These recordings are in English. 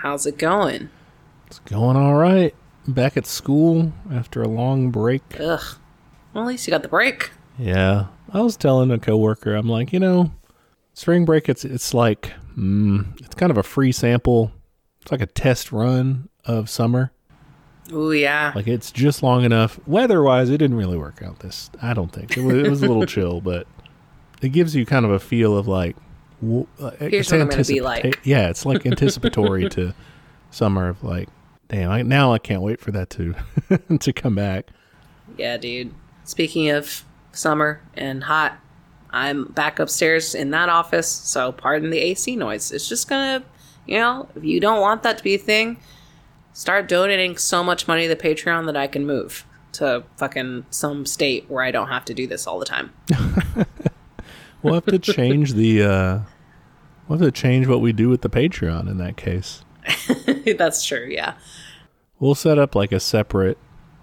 How's it going? It's going all right. Back at school after a long break. Ugh. Well, at least you got the break. Yeah. I was telling a coworker, I'm like, spring break, it's like, it's kind of a free sample. It's like a test run of summer. Ooh, yeah. Like, it's just long enough. Weather-wise, it didn't really work out I don't think. It was a little chill, but it gives you kind of a feel of like, here's what I'm going to be like. Yeah, it's like anticipatory to summer of like, damn, now I can't wait for that to to come back. Yeah, dude. Speaking of summer and hot, I'm back upstairs in that office, so pardon the AC noise. It's just going to, if you don't want that to be a thing, start donating so much money to Patreon that I can move to fucking some state where I don't have to do this all the time. We'll have to change we'll have to change what we do with the Patreon in that case. That's true, yeah. We'll set up like a separate,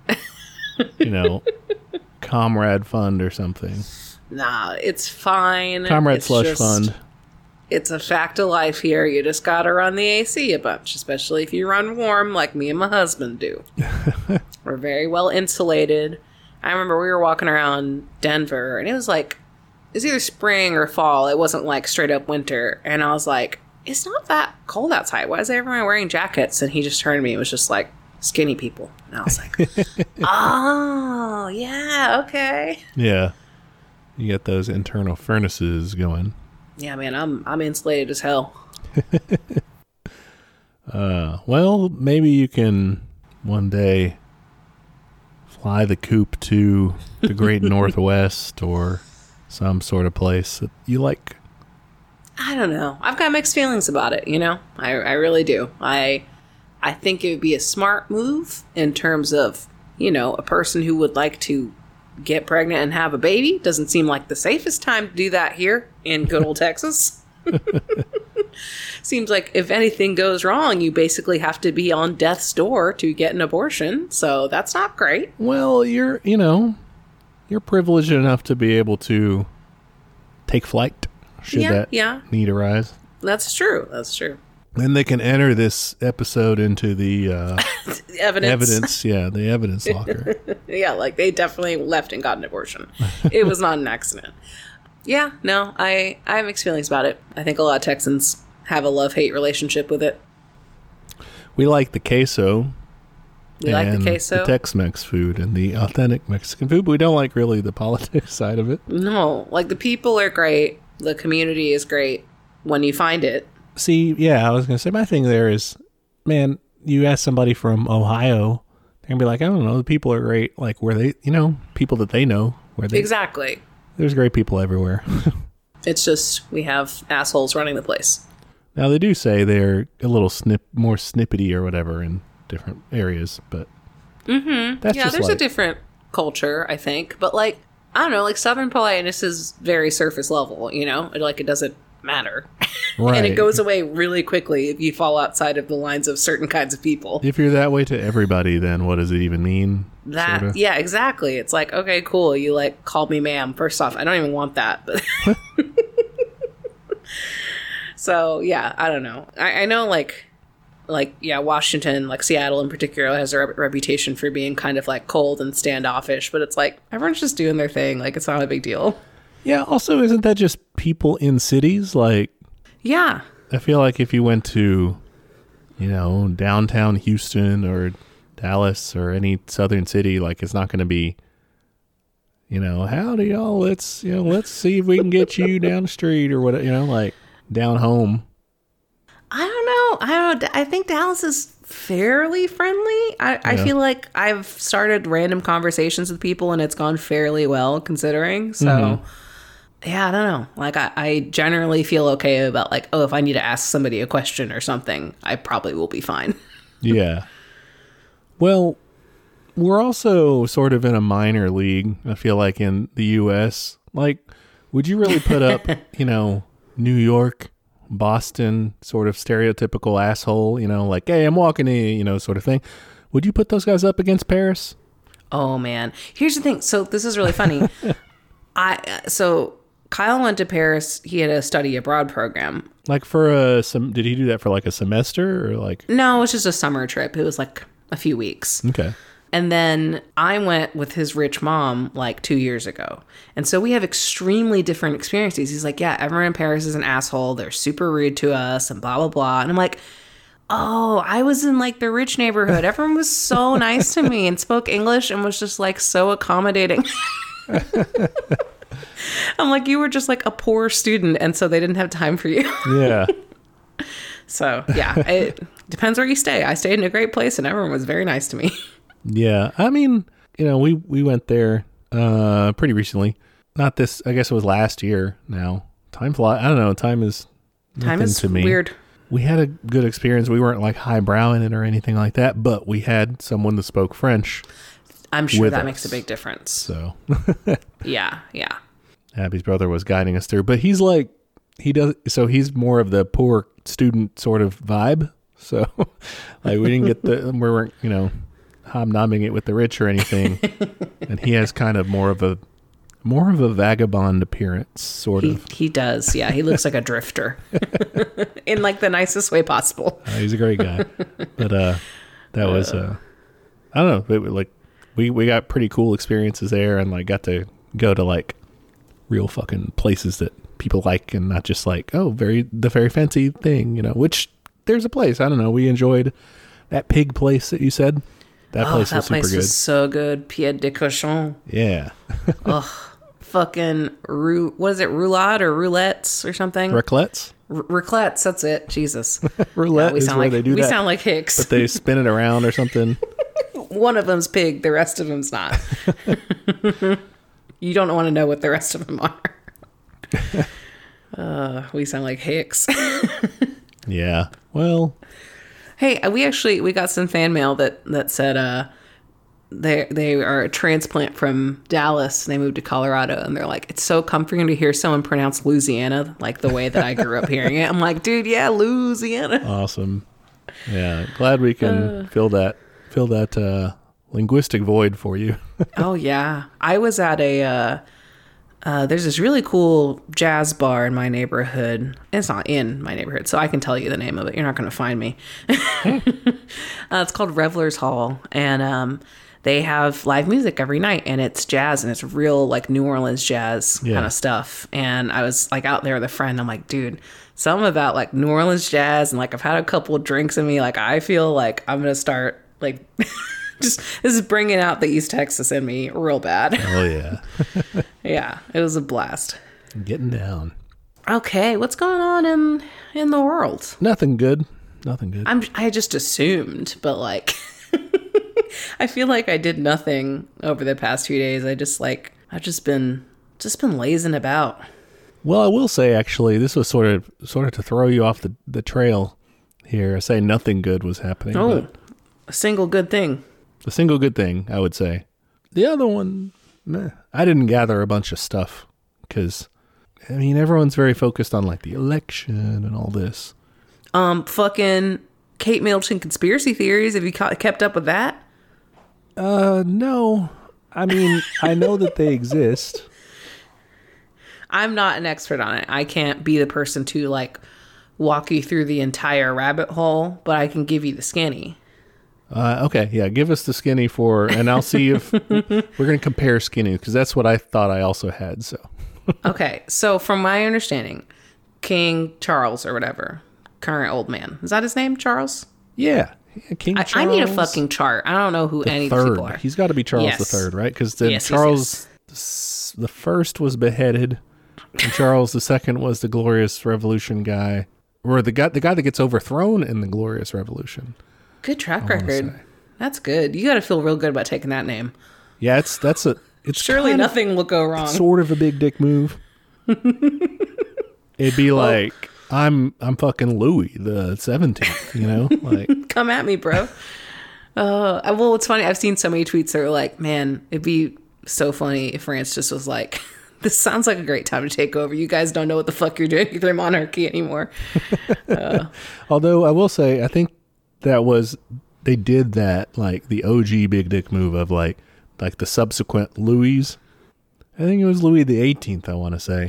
comrade fund or something. Nah, it's fine. Comrade slush fund. It's a fact of life here. You just gotta run the AC a bunch, especially if you run warm like me and my husband do. We're very well insulated. I remember we were walking around Denver, and it was either spring or fall. It wasn't like straight up winter. And I was like, it's not that cold outside. Why is everyone wearing jackets? And he just turned to me and was just like, skinny people. And I was like, oh, yeah, okay. Yeah. You get those internal furnaces going. Yeah, man, I'm insulated as hell. Well, maybe you can one day fly the coop to the great Northwest or some sort of place that you like. I don't know. I've got mixed feelings about it, I really do. I think it would be a smart move in terms of, a person who would like to get pregnant and have a baby. Doesn't seem like the safest time to do that here in good old Texas. Seems like if anything goes wrong, you basically have to be on death's door to get an abortion. So that's not great. Well, you're privileged enough to be able to take flight should that need arise. That's true. That's true. Then they can enter this episode into the evidence. The evidence locker. Yeah, like they definitely left and got an abortion. It was not an accident. Yeah, no, I have mixed feelings about it. I think a lot of Texans have a love-hate relationship with it. We like the queso. We like the queso. The Tex-Mex food and the authentic Mexican food, but we don't like really the politics side of it. No, like the people are great. The community is great when you find it. See, yeah, I was going to say my thing there is, man, you ask somebody from Ohio, they're going to be like, I don't know, the people are great. Like where they, people that they know. Exactly. There's great people everywhere. It's just we have assholes running the place. Now, they do say they're a little more snippety or whatever in different areas, but that's just there's a different culture, I think. But, I don't know, Southern politeness is very surface level, It doesn't matter. Right. And it goes away really quickly if you fall outside of the lines of certain kinds of people. If you're that way to everybody, then what does it even mean? That, yeah, exactly. It's like, okay, cool. You called me ma'am. First off, I don't even want that. But so yeah, I don't know. I know Washington, Seattle in particular, has a reputation for being kind of cold and standoffish. But it's everyone's just doing their thing. It's not a big deal. Yeah. Also, isn't that just people in cities? Yeah. I feel like if you went to, downtown Houston or Dallas or any southern city, it's not going to be, howdy y'all, let's see if we can get you down the street or whatever, down home. I don't know. I think Dallas is fairly friendly. I feel like I've started random conversations with people and it's gone fairly well considering. So yeah, I don't know. I generally feel okay about if I need to ask somebody a question or something, I probably will be fine. Yeah. Well, we're also sort of in a minor league, I feel like, in the U.S. Would you really put up, New York, Boston, sort of stereotypical asshole, hey, I'm walking in, sort of thing. Would you put those guys up against Paris? Oh, man. Here's the thing. So this is really funny. Kyle went to Paris. He had a study abroad program. Like for did he do that for like a semester or like? No, it was just a summer trip. It was like a few weeks. Okay. And then I went with his rich mom like 2 years ago. And so we have extremely different experiences. He's like, yeah, everyone in Paris is an asshole. They're super rude to us and blah, blah, blah. And I'm like, oh, I was in like the rich neighborhood. Everyone was so nice to me and spoke English and was just like so accommodating. I'm like, you were just like a poor student. And so they didn't have time for you. Yeah. So yeah, it depends where you stay. I stayed in a great place and everyone was very nice to me. Yeah. I mean, we went there pretty recently. Not this, I guess it was last year now. Time flies. I don't know. Time is to me. Weird. We had a good experience. We weren't like highbrowing it or anything like that, but we had someone that spoke French. I'm sure that makes a big difference. So yeah. Abby's brother was guiding us through, but he's more of the poor student sort of vibe. So like we didn't get we weren't, hobnobbing it with the rich or anything. And he has kind of more of a vagabond appearance, sort of. He does. Yeah. He looks like a drifter in like the nicest way possible. He's a great guy. But that was, I don't know. Like we got pretty cool experiences there and like got to go to like real fucking places that people like and not just like, the very fancy thing, which there's a place. I don't know. We enjoyed that pig place that you said. That place was super good. Was so good. Pied de cochon. Yeah. Fucking what is it? Roulade or roulettes or something? Raclettes? Raclettes. That's it. Jesus. Roulette is where they do that. We sound like Hicks. But they spin it around or something. One of them's pig. The rest of them's not. You don't want to know what the rest of them are. We sound like Hicks. Yeah. Well. Hey, we got some fan mail that said they are a transplant from Dallas and they moved to Colorado and they're like, it's so comforting to hear someone pronounce Louisiana like the way that I grew up hearing it. I'm like, dude, yeah, Louisiana. Awesome. Yeah, glad we can fill that linguistic void for you. Oh yeah, I was at there's this really cool jazz bar in my neighborhood. It's not in my neighborhood, so I can tell you the name of it. You're not going to find me. It's called Revelers Hall, and they have live music every night, and it's jazz, and it's real like New Orleans jazz kind of stuff. And I was like out there with a friend. I'm like, dude, something about like New Orleans jazz, and like I've had a couple of drinks in me. Like I feel like I'm going to start like. This is bringing out the East Texas in me real bad. Oh, yeah. Yeah, it was a blast. Getting down. Okay, what's going on in the world? Nothing good. I just assumed, but like, I feel like I did nothing over the past few days. I've just been lazing about. Well, I will say, actually, this was sort of to throw you off the trail here. I say nothing good was happening. Oh, a single good thing. A single good thing, I would say. The other one, I didn't gather a bunch of stuff because, I mean, everyone's very focused on like the election and all this. Fucking Kate Middleton conspiracy theories. Have you kept up with that? No. I mean, I know that they exist. I'm not an expert on it. I can't be the person to like walk you through the entire rabbit hole, but I can give you the skinny. Okay, yeah, give us the skinny and I'll see if we're going to compare skinny because that's what I thought I also had. So, okay, so from my understanding, King Charles or whatever, current old man, is that his name, Charles? Yeah, King Charles. I need a fucking chart. I don't know who any of these people are. He's got to be Charles the Third, right? Because Charles the First was beheaded, and Charles the Second was the Glorious Revolution guy, or the guy that gets overthrown in the Glorious Revolution. Good track record. That's good. You got to feel real good about taking that name. Yeah, it's surely nothing will go wrong. Sort of a big dick move. It'd be like I'm fucking Louis the 17th, like come at me, bro. Well, it's funny. I've seen so many tweets that are like, man, it'd be so funny if France just was like, this sounds like a great time to take over. You guys don't know what the fuck you're doing with their monarchy anymore. Although I will say, I think they did that, like the OG big dick move of like the subsequent Louis. I think it was Louis the 18th, I want to say,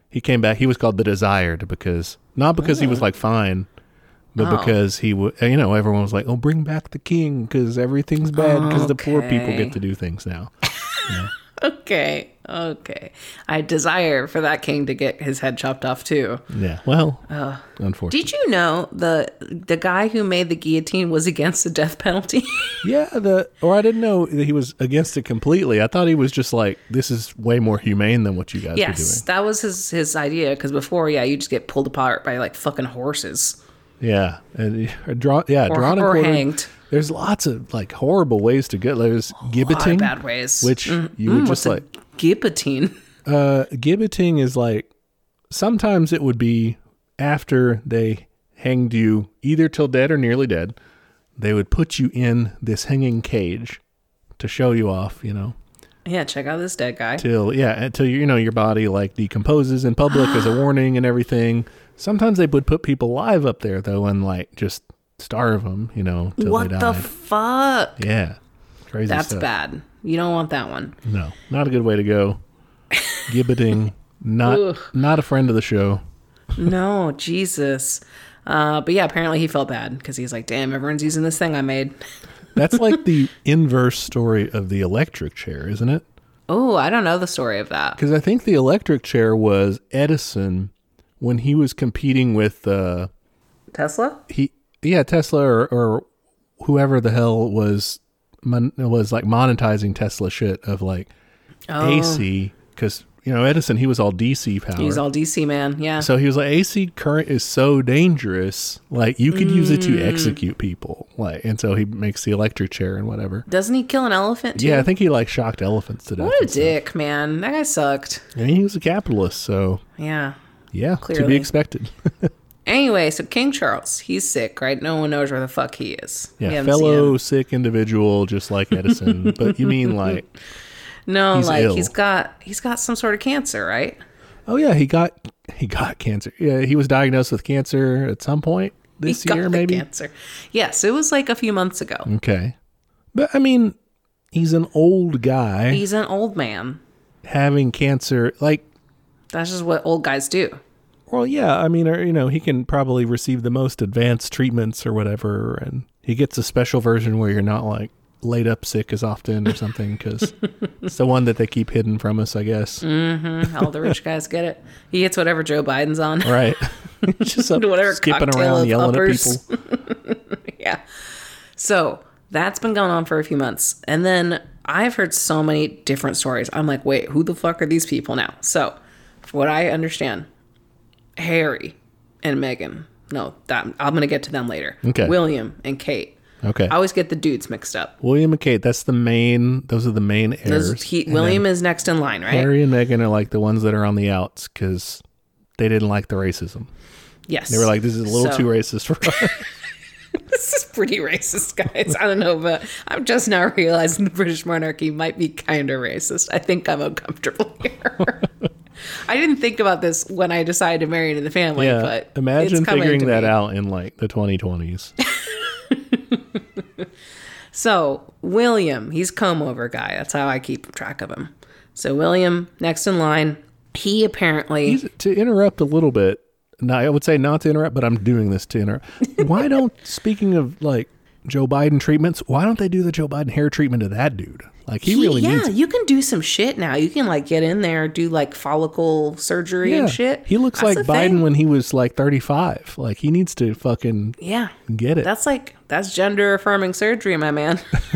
he came back. He was called the Desired because not because he was like fine, but because he would. You know, everyone was like, "Oh, bring back the king because everything's bad because the poor people get to do things now." You know? Okay. I desire for that king to get his head chopped off too. Yeah. Well, unfortunately. Did you know the guy who made the guillotine was against the death penalty? Yeah. Or I didn't know that he was against it completely. I thought he was just like, this is way more humane than what you guys are doing. Yes, that was his idea. Because before, you just get pulled apart by like fucking horses. Yeah, and drawn and or quartered. Hanged. There's lots of like horrible ways to get. There's gibbeting, bad ways. which you would just like. Gibbeting. Gibbeting is like sometimes it would be after they hanged you either till dead or nearly dead. They would put you in this hanging cage to show you off. You know. Yeah, check out this dead guy. Until your body like decomposes in public as a warning and everything. Sometimes they would put people live up there though and like just starve them, till what they died. the fuck? Yeah, crazy. That's stuff. bad. You don't want that one. No, not a good way to go. Gibbeting, not a friend of the show. No, Jesus. But yeah, apparently he felt bad because he's like, damn, everyone's using this thing I made. That's like the inverse story of the electric chair, isn't it? Oh, I don't know the story of that. Because I think the electric chair was Edison when he was competing with Tesla. Tesla or whoever the hell was like monetizing Tesla shit of like AC because Edison, he was all DC power. He's all DC man, yeah. So he was like, AC current is so dangerous, like you could use it to execute people, like, and so he makes the electric chair and whatever. Doesn't he kill an elephant too? Yeah, I think he like shocked elephants to death. What a dick, man! That guy sucked. And he was a capitalist, so yeah, clearly. To be expected. Anyway, so King Charles, he's sick, right? No one knows where the fuck he is. Yeah, fellow sick individual, just like Edison. But you mean like? No, he's like ill. he's got some sort of cancer, right? Oh yeah, he got cancer. Yeah, he was diagnosed with cancer at some point this year, maybe. Cancer. Yes, it was like a few months ago. Okay, but I mean, he's an old guy. He's an old man having cancer. Like that's just what old guys do. Well, yeah, I mean, he can probably receive the most advanced treatments or whatever, and he gets a special version where you're not like laid up sick as often or something because it's the one that they keep hidden from us, I guess. Mm-hmm. All the rich guys get it. He gets whatever Joe Biden's on. Right. Just whatever skipping around yelling uppers. at people. Yeah. So that's been going on for a few months. And then I've heard so many different stories. I'm like, wait, who the fuck are these people now? So from what I understand, Harry and Meghan. No, I'm going to get to them later. Okay. William and Kate. Okay. I always get the dudes mixed up. William and Kate, those are the main heirs. William is next in line, right? Harry and Meghan are like the ones that are on the outs because they didn't like the racism. Yes. They were like, this is a little too racist for us. This is pretty racist, guys. I don't know, but I'm just now realizing the British monarchy might be kind of racist. I think I'm uncomfortable here. I didn't think about this when I decided to marry into the family, but imagine it's figuring that out in like the 2020s. So William, he's comb over guy. That's how I keep track of him. So William, next in line, he apparently... To interrupt a little bit, now I would say not to interrupt, but I'm doing this to interrupt. Why don't, speaking of like Joe Biden treatments, why don't they do the Joe Biden hair treatment to that dude? Like he really needs it. You can do some shit now. You can like get in there, do like follicle surgery and shit. He looks like Biden when he was like 35. Like he needs to fucking get it. That's gender affirming surgery, my man.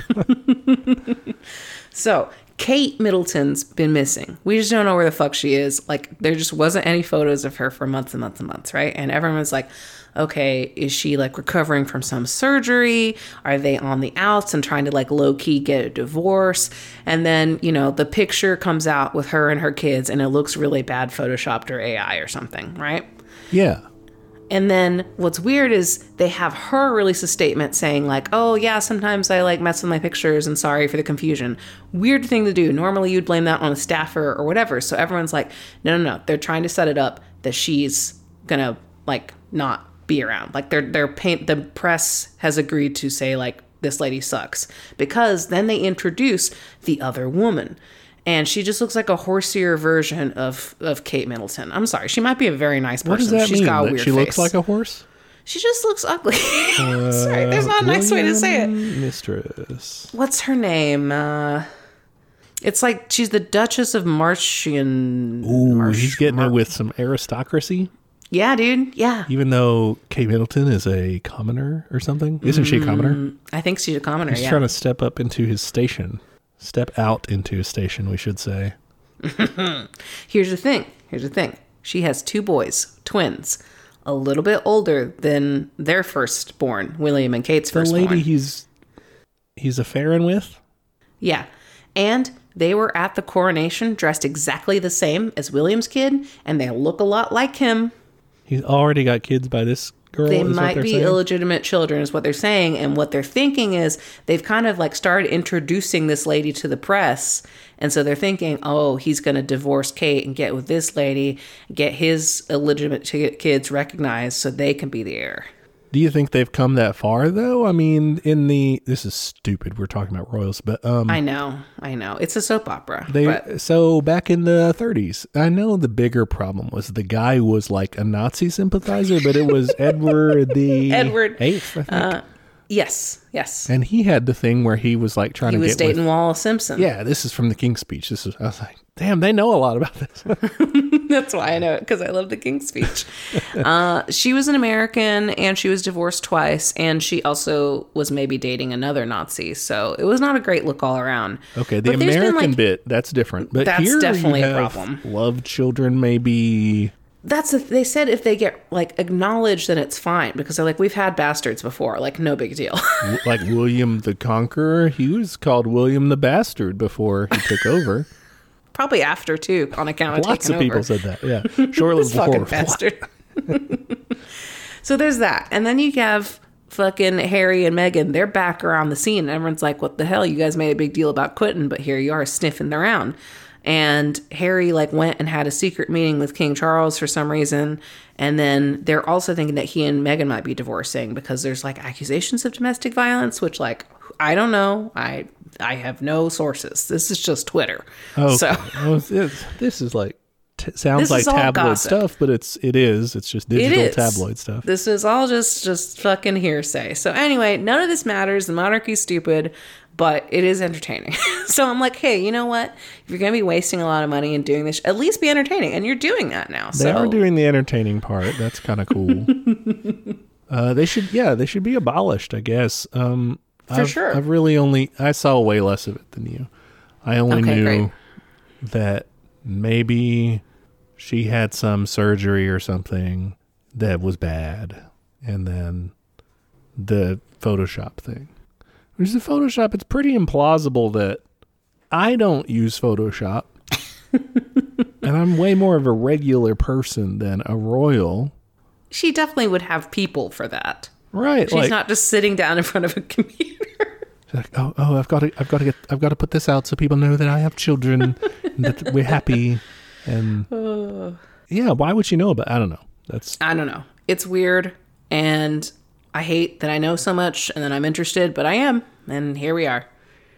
So Kate Middleton's been missing. We just don't know where the fuck she is. Like there just wasn't any photos of her for months and months and months, right? And everyone was like, okay, is she like recovering from some surgery? Are they on the outs and trying to like low key get a divorce? And then, the picture comes out with her and her kids and it looks really bad photoshopped or AI or something, right? Yeah. And then what's weird is they have her release a statement saying like, oh yeah, sometimes I like mess with my pictures and sorry for the confusion. Weird thing to do. Normally you'd blame that on a staffer or whatever. So everyone's like, no. They're trying to set it up that she's gonna like not be around. Like the press has agreed to say like this lady sucks because then they introduce the other woman. And she just looks like a horsier version of Kate Middleton. I'm sorry. She might be a very nice person. What does that She's mean? got a That weird she face. looks like a horse? She just looks ugly. Sorry, there's not a nice way to say it. Mistress. What's her name? It's like she's the Duchess of Martian. Ooh, he's getting it with some aristocracy. Yeah, dude. Yeah. Even though Kate Middleton is a commoner or something. Isn't she a commoner? I think she's a commoner, He's trying to step up into his station. Step out into his station, we should say. Here's the thing. She has 2 boys, twins, a little bit older than their firstborn, William and Kate's firstborn. The lady he's affairing with? Yeah. And they were at the coronation dressed exactly the same as William's kid, and they look a lot like him. He's already got kids by this girl. They is might what be saying? illegitimate children is what they're saying. And what they're thinking is they've kind of like started introducing this lady to the press. And so they're thinking, oh, he's going to divorce Kate and get with this lady, get his illegitimate kids recognized so they can be the heir. Do you think they've come that far, though? I mean, this is stupid. We're talking about royals, but I know. It's a soap opera. So back in the 30s, I know the bigger problem was the guy was like a Nazi sympathizer, but it was Edward VIII, I think. Yes. And he had the thing where he was like trying to get He was dating with, Wallace Simpson. Yeah, this is from the King's Speech. I was like, damn, they know a lot about this. That's why I know it, because I love the King's Speech. She was an American, and she was divorced twice, and she also was maybe dating another Nazi. So it was not a great look all around. Okay, the American bit, that's different. But that's here definitely you a have problem. Love children, maybe. They said if they get like acknowledged, then it's fine, because they're like, we've had bastards before, like no big deal. Like William the Conqueror, he was called William the Bastard before he took over. Probably after too, on account of Lots of taking people over. said that. Yeah, shortly This before. fucking bastard. So there's that, and then you have fucking Harry and Meghan. They're back around the scene, and everyone's like, "What the hell? You guys made a big deal about quitting, but here you are sniffing around." And Harry like went and had a secret meeting with King Charles for some reason. And then they're also thinking that he and Meghan might be divorcing because there's like accusations of domestic violence, which like, I don't know. I have no sources. This is just Twitter. Oh, so this is like, sounds This like is all tabloid gossip. stuff, but it's just digital tabloid stuff. This is all just fucking hearsay. So anyway, none of this matters. The monarchy's stupid, but it is entertaining. So I'm like, hey, you know what? If you're going to be wasting a lot of money and doing this, at least be entertaining. And you're doing that now. They are doing the entertaining part. That's kind of cool. They should be abolished, I guess. For sure. I saw way less of it than you. I only knew that maybe she had some surgery or something that was bad. And then the Photoshop thing. Which is Photoshop, it's pretty implausible that I don't use Photoshop. And I'm way more of a regular person than a royal. She definitely would have people for that. Right. She's not just sitting down in front of a computer. Like, I've got to put this out so people know that I have children and that we're happy. And yeah, why would she know about? I don't know. I don't know. It's weird, and I hate that I know so much and that I'm interested, but I am, and here we are.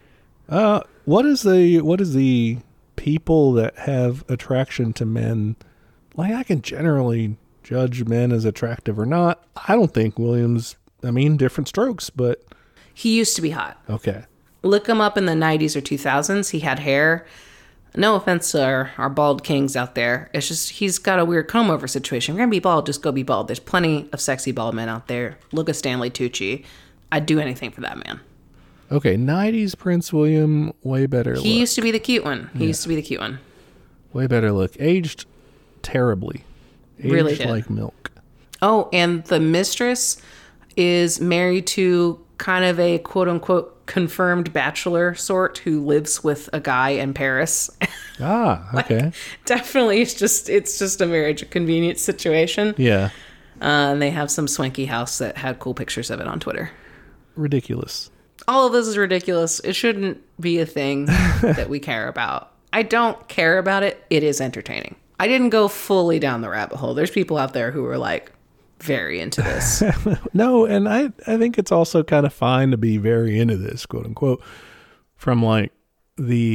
What is the people that have attraction to men? Like, I can generally judge men as attractive or not. I don't think William's. I mean, different strokes, but He used to be hot. okay. Look him up in the 90s or 2000s. He had hair. No offense to our bald kings out there. It's just he's got a weird comb-over situation. You're going to be bald, just go be bald. There's plenty of sexy bald men out there. Look at Stanley Tucci. I'd do anything for that man. Okay, 90s Prince William, way better He look. used to be the cute one. He used to be the cute one. Way better look. Aged terribly. Aged Really did. like milk. Oh, and the mistress is married to kind of a quote-unquote confirmed bachelor sort who lives with a guy in Paris. Ah, okay. Definitely, it's just a marriage, a convenient situation. Yeah. And they have some swanky house that had cool pictures of it on Twitter. Ridiculous. All of this is ridiculous. It shouldn't be a thing that we care about. I don't care about it. It is entertaining. I didn't go fully down the rabbit hole. There's people out there who are like very into this. No, and I think it's also kind of fine to be very into this, quote unquote, from like the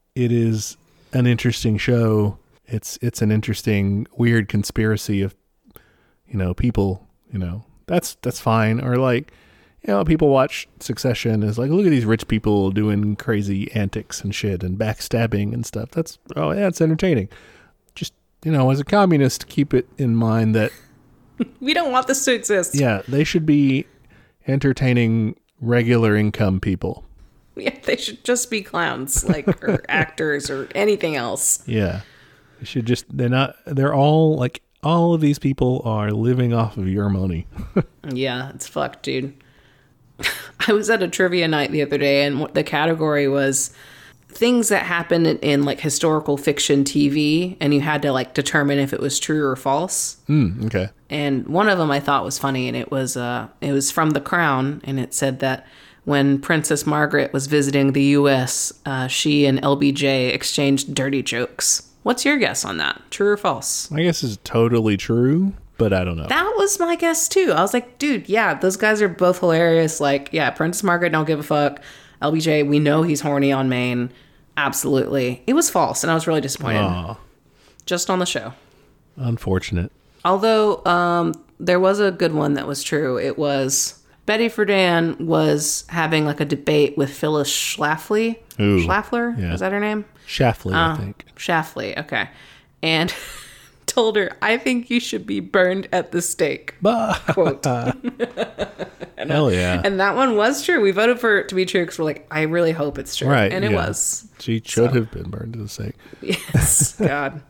it is an interesting show. It's an interesting, weird conspiracy of, people, that's fine. Or like, people watch Succession as like, look at these rich people doing crazy antics and shit and backstabbing and stuff. It's entertaining. Just, as a communist, keep it in mind that we don't want this to exist. Yeah, they should be entertaining regular income people. Yeah, they should just be clowns, like, or actors or anything else. Yeah. They should just, they're all, like, all of these people are living off of your money. Yeah, it's fucked, dude. I was at a trivia night the other day, and the category was things that happen in like historical fiction TV, and you had to like determine if it was true or false. Okay. And one of them I thought was funny, and it was from The Crown, and it said that when Princess Margaret was visiting the U.S., she and LBJ exchanged dirty jokes. What's your guess on that? True or false? My guess is totally true, but I don't know. That was my guess too. I was like, dude, yeah, those guys are both hilarious. Like, yeah, Princess Margaret, don't give a fuck. LBJ, we know he's horny on Maine. Absolutely. It was false, and I was really disappointed. Aww. Just on the show. Unfortunate. Although there was a good one that was true. It was Betty Friedan was having like a debate with Phyllis Schlafly. Ooh, Schlafler? yeah. Is that her name? Schlafly, I think. Schlafly, okay. And told her, I think you should be burned at the stake. Quote. Hell yeah. And that one was true. We voted for it to be true because we're like, I really hope it's true. Right. And it was. She should have been burned to the stake. Yes. God.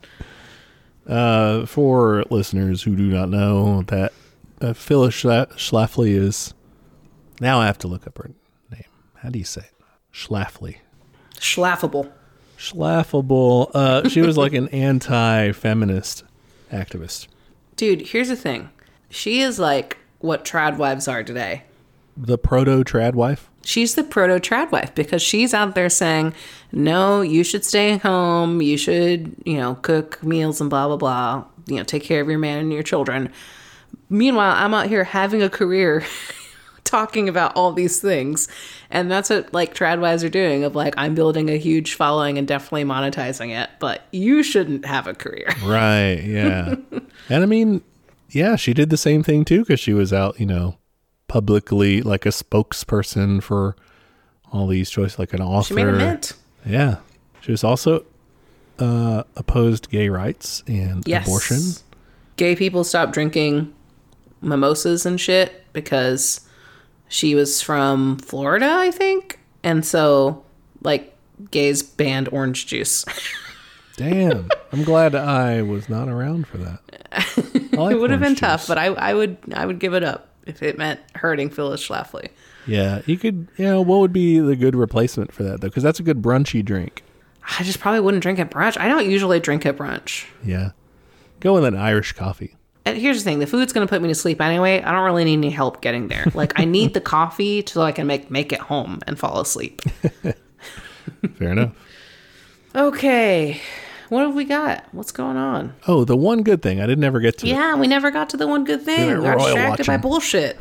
For listeners who do not know, that Phyllis Schlafly is... Now I have to look up her name. How do you say it? Schlafly. Schlaffable. She was like an anti-feminist activist. Dude, here's the thing. She is like what trad wives are today. The proto-trad wife? She's the proto-trad wife because she's out there saying, no, you should stay home. You should, cook meals and blah, blah, blah. Take care of your man and your children. Meanwhile, I'm out here having a career talking about all these things. And that's what like trad wives are doing of like, I'm building a huge following and definitely monetizing it, but you shouldn't have a career. Right. Yeah. And I mean, yeah, she did the same thing too. Cause she was out, publicly like a spokesperson for all these choices, like an author. She made a mint. Yeah. She was also, opposed gay rights and abortion. Gay people stopped drinking mimosas and shit because she was from Florida, I think. And so, like, gays banned orange juice. Damn. I'm glad I was not around for that. Like it would have been juice. tough, but I would give it up if it meant hurting Phyllis Schlafly. Yeah. You could, what would be the good replacement for that, though? Because that's a good brunchy drink. I just probably wouldn't drink at brunch. I don't usually drink at brunch. Yeah. Go with an Irish coffee. And here's the thing. The food's going to put me to sleep anyway. I don't really need any help getting there. Like, I need the coffee so I can make it home and fall asleep. Fair enough. Okay. What have we got? What's going on? Oh, the one good thing. I didn't ever get to Yeah, we never got to the one good thing. We got distracted by bullshit.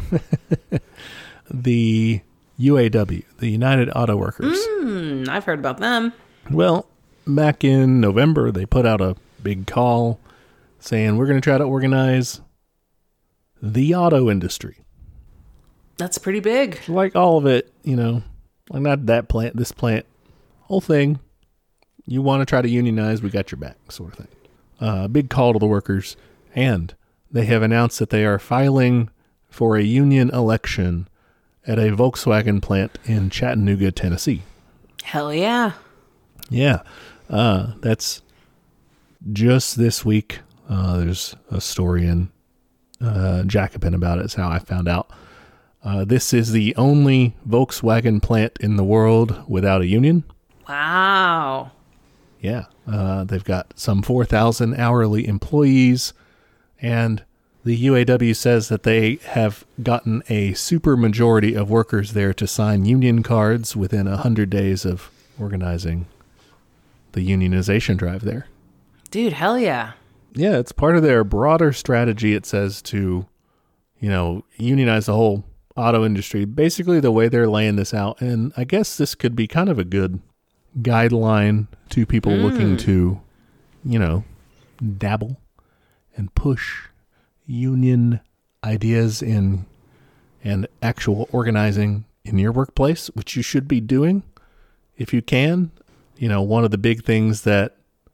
The UAW, the United Auto Workers. I've heard about them. Well, back in November, they put out a big call saying we're going to try to organize the auto industry. That's pretty big. Like all of it, like not that plant, this plant, whole thing. You want to try to unionize, we got your back, sort of thing. Big call to the workers. And they have announced that they are filing for a union election at a Volkswagen plant in Chattanooga, Tennessee. Hell yeah. Yeah. That's just this week. There's a story in Jacobin about it. It's how I found out. This is the only Volkswagen plant in the world without a union. Wow. Yeah. They've got some 4,000 hourly employees, and the UAW says that they have gotten a super majority of workers there to sign union cards within 100 days of organizing the unionization drive there. Dude, hell yeah. Yeah, it's part of their broader strategy, it says, to, unionize the whole auto industry. Basically, the way they're laying this out, and I guess this could be kind of a good guideline to people looking to, dabble and push union ideas and actual organizing in your workplace, which you should be doing if you can. One of the big things that,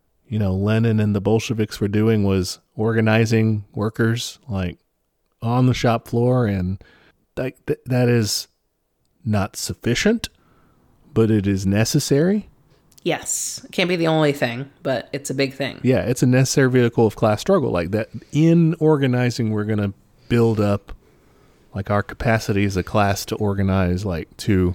Lenin and the Bolsheviks were doing was organizing workers like on the shop floor, and that is not sufficient, but it is necessary. Yes. It can't be the only thing, but it's a big thing. Yeah, it's a necessary vehicle of class struggle. Like that, in organizing, we're going to build up like our capacity as a class to organize, like to,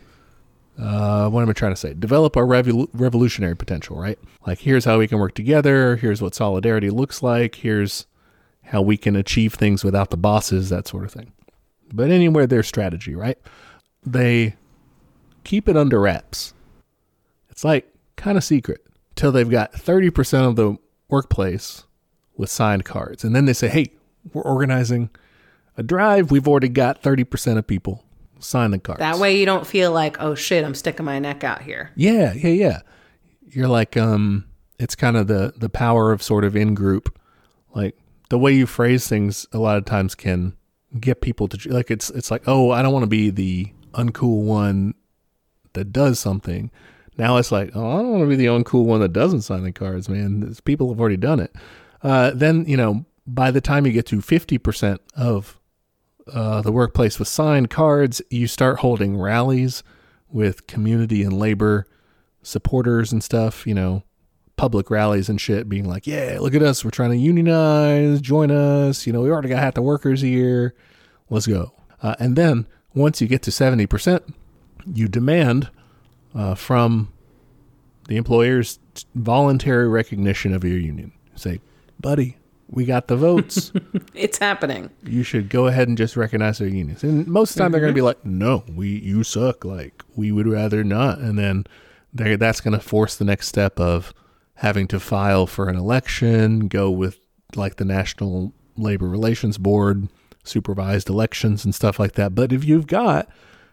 what am I trying to say? Develop our revolutionary potential, right? Like, here's how we can work together. Here's what solidarity looks like. Here's how we can achieve things without the bosses, that sort of thing. But anywhere there's strategy, right? They keep it under wraps. It's like kind of secret till they've got 30% of the workplace with signed cards. And then they say, hey, we're organizing a drive. We've already got 30% of people sign the cards. That way you don't feel like, oh shit, I'm sticking my neck out here. Yeah. You're like, it's kind of the power of sort of in group. Like the way you phrase things a lot of times can get people to, like, it's like, oh, I don't want to be the uncool one that does something. Now it's like, oh, I don't want to be the uncool one that doesn't sign the cards, man. People have already done it. Then, by the time you get to 50% of the workplace with signed cards, you start holding rallies with community and labor supporters and stuff, public rallies and shit, being like, yeah, look at us. We're trying to unionize, join us. We already got half the workers here. Let's go. And then once you get to 70%, you demand from the employer's voluntary recognition of your union. Say, buddy, we got the votes. It's happening. You should go ahead and just recognize their unions. And most of the time they're going to be like, no, you suck. Like, we would rather not. And then that's going to force the next step of having to file for an election, go with like the National Labor Relations Board, supervised elections and stuff like that. But if you've got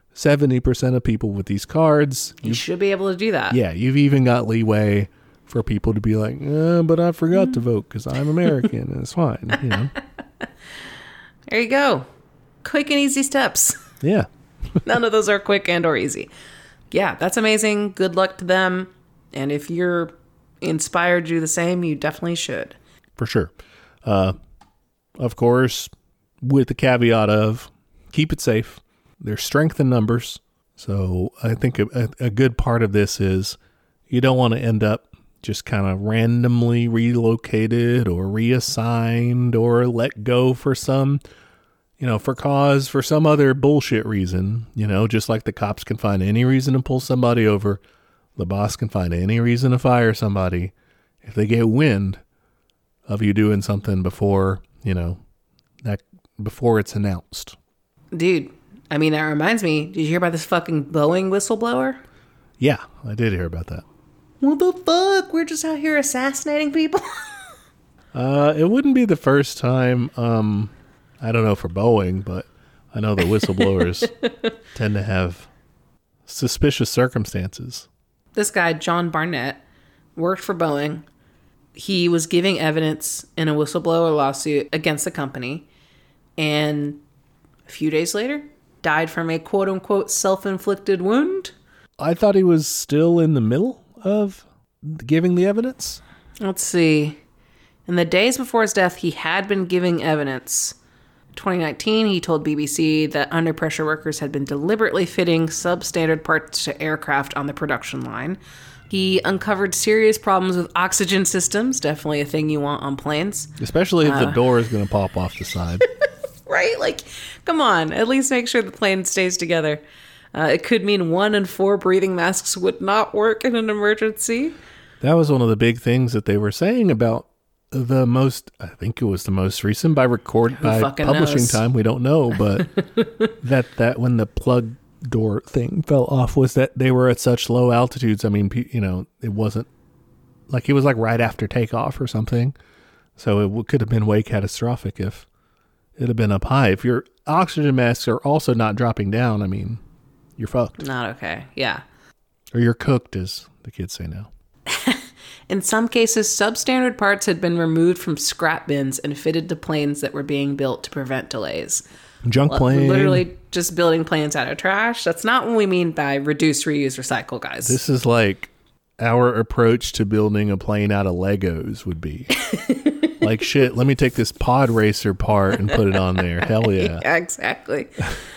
70% of people with these cards, you should be able to do that. Yeah, you've even got leeway for people to be like, but I forgot to vote because I'm American and it's fine. There you go. Quick and easy steps. Yeah. None of those are quick and or easy. Yeah, that's amazing. Good luck to them. And if you're inspired to do the same, you definitely should. For sure. Of course, with the caveat of keep it safe. There's strength in numbers. So I think a good part of this is you don't want to end up just kind of randomly relocated or reassigned or let go for some, for some other bullshit reason. Just like the cops can find any reason to pull somebody over, the boss can find any reason to fire somebody if they get wind of you doing something before it's announced. Dude, that reminds me, did you hear about this fucking Boeing whistleblower? Yeah, I did hear about that. What the fuck? We're just out here assassinating people? It wouldn't be the first time, I don't know for Boeing, but I know the whistleblowers tend to have suspicious circumstances. This guy, John Barnett, worked for Boeing. He was giving evidence in a whistleblower lawsuit against the company. And a few days later, died from a quote-unquote self-inflicted wound. I thought he was still in the middle of giving the evidence. Let's see. In the days before his death, he had been giving evidence. 2019, he told BBC that under pressure workers had been deliberately fitting substandard parts to aircraft on the production line. He uncovered serious problems with oxygen systems, definitely a thing you want on planes. Especially if the door is going to pop off the side. Right? Like, come on. At least make sure the plane stays together. It could mean 1 in 4 breathing masks would not work in an emergency. That was one of the big things that they were saying about I think it was the most recent by publishing knows? time. We don't know, but that when the plug door thing fell off was that they were at such low altitudes. It wasn't like it was like right after takeoff or something. So it could have been way catastrophic if it had been up high. If your oxygen masks are also not dropping down, you're fucked. Not okay. Yeah. Or you're cooked, as the kids say now. In some cases, substandard parts had been removed from scrap bins and fitted to planes that were being built to prevent delays. Junk plane. Literally just building planes out of trash. That's not what we mean by reduce, reuse, recycle, guys. This is like our approach to building a plane out of Legos would be. Like, shit, let me take this pod racer part and put it on there. Hell yeah. Yeah, exactly.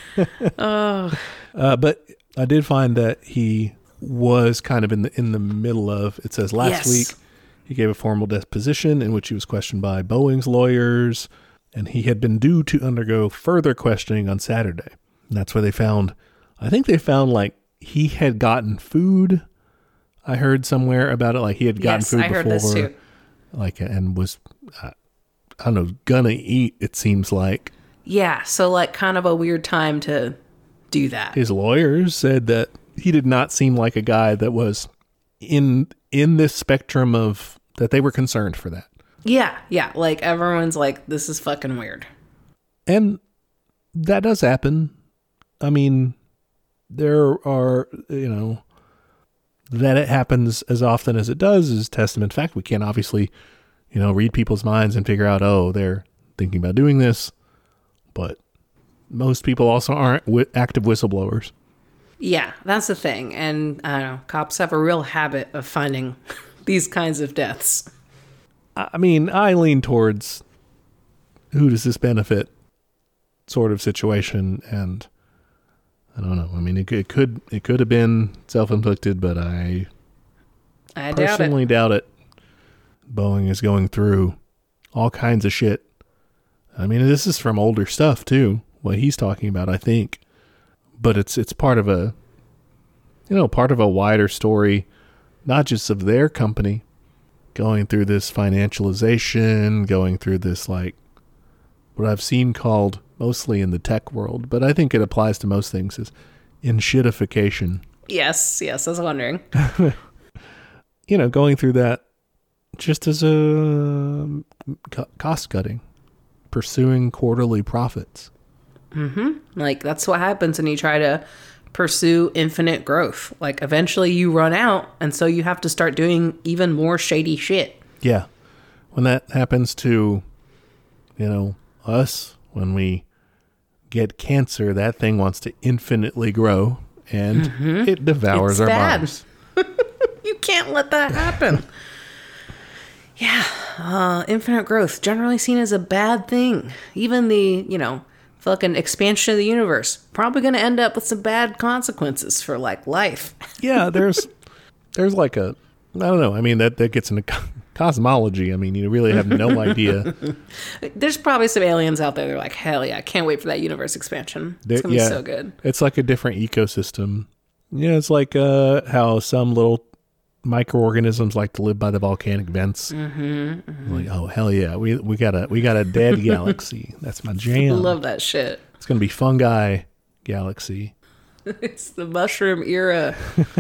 But I did find that he was kind of in the middle of, it says last week, he gave a formal deposition in which he was questioned by Boeing's lawyers, and he had been due to undergo further questioning on Saturday. And that's where I think they found like he had gotten food. I heard somewhere about it, like he had gotten food before. I heard this too. Like, and was, I don't know, gonna eat, it seems like. Yeah, so like kind of a weird time to do that. His lawyers said that he did not seem like a guy that was in this spectrum of, that they were concerned for that. Yeah, like everyone's like, this is fucking weird. And that does happen. I mean, there are, that it happens as often as it does is testament fact. We can't obviously, read people's minds and figure out, oh, they're thinking about doing this. But most people also aren't active whistleblowers. Yeah, that's the thing. And I don't know, cops have a real habit of finding these kinds of deaths. I mean, I lean towards who does this benefit sort of situation. And I don't know. I mean, it could have been self-inflicted, but I personally doubt it. Boeing is going through all kinds of shit. I mean, this is from older stuff too, what he's talking about, I think. But it's part of a wider story, not just of their company going through this financialization, going through this, like, what I've seen called, mostly in the tech world, but I think it applies to most things, is in-shitification. Yes, I was wondering. Going through that just as a cost cutting, pursuing quarterly profits. Mm-hmm. Like, that's what happens when you try to pursue infinite growth. Like, eventually you run out, and so you have to start doing even more shady shit. Yeah. When that happens to, us, when we get cancer, that thing wants to infinitely grow, and it devours our bodies. You can't let that happen. Yeah. Infinite growth, generally seen as a bad thing. Even the, fucking expansion of the universe, probably going to end up with some bad consequences for, like, life. Yeah, there's like I don't know. I mean, that gets into cosmology. I mean, you really have no idea. There's probably some aliens out there that are like, hell yeah, I can't wait for that universe expansion. It's going to be so good. It's like a different ecosystem. Yeah, it's like how some little microorganisms like to live by the volcanic vents. Like, oh hell yeah, we got a dead galaxy. That's my jam. I love that shit. It's gonna be fungi galaxy. It's the mushroom era.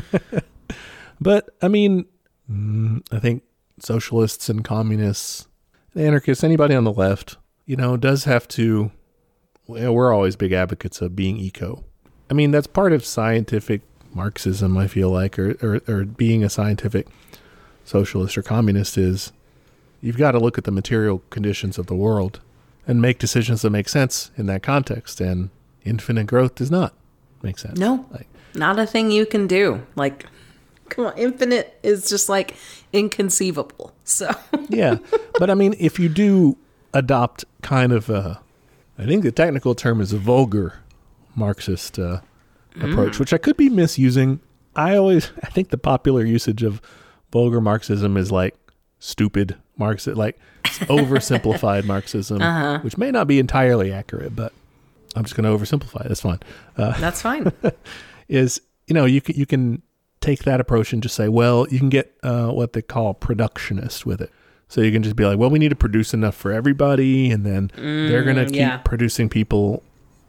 But I mean, I think socialists and communists, anarchists, anybody on the left, does have to. We're always big advocates of being eco. I mean, that's part of scientific Marxism, I feel like, or being a scientific socialist or communist, is you've got to look at the material conditions of the world and make decisions that make sense in that context. And infinite growth does not make sense. No, not a thing you can do. Like, come on, infinite is just like inconceivable. So yeah, but I mean, if you do adopt kind of I think the technical term is a vulgar Marxist approach, which I could be misusing. I think the popular usage of vulgar Marxism is like stupid Marxism, like oversimplified Marxism, which may not be entirely accurate, but I'm just going to oversimplify it. That's fine. That's fine. Is, you can take that approach and just say, well, you can get what they call productionist with it. So you can just be like, well, we need to produce enough for everybody, and then they're going to keep producing people,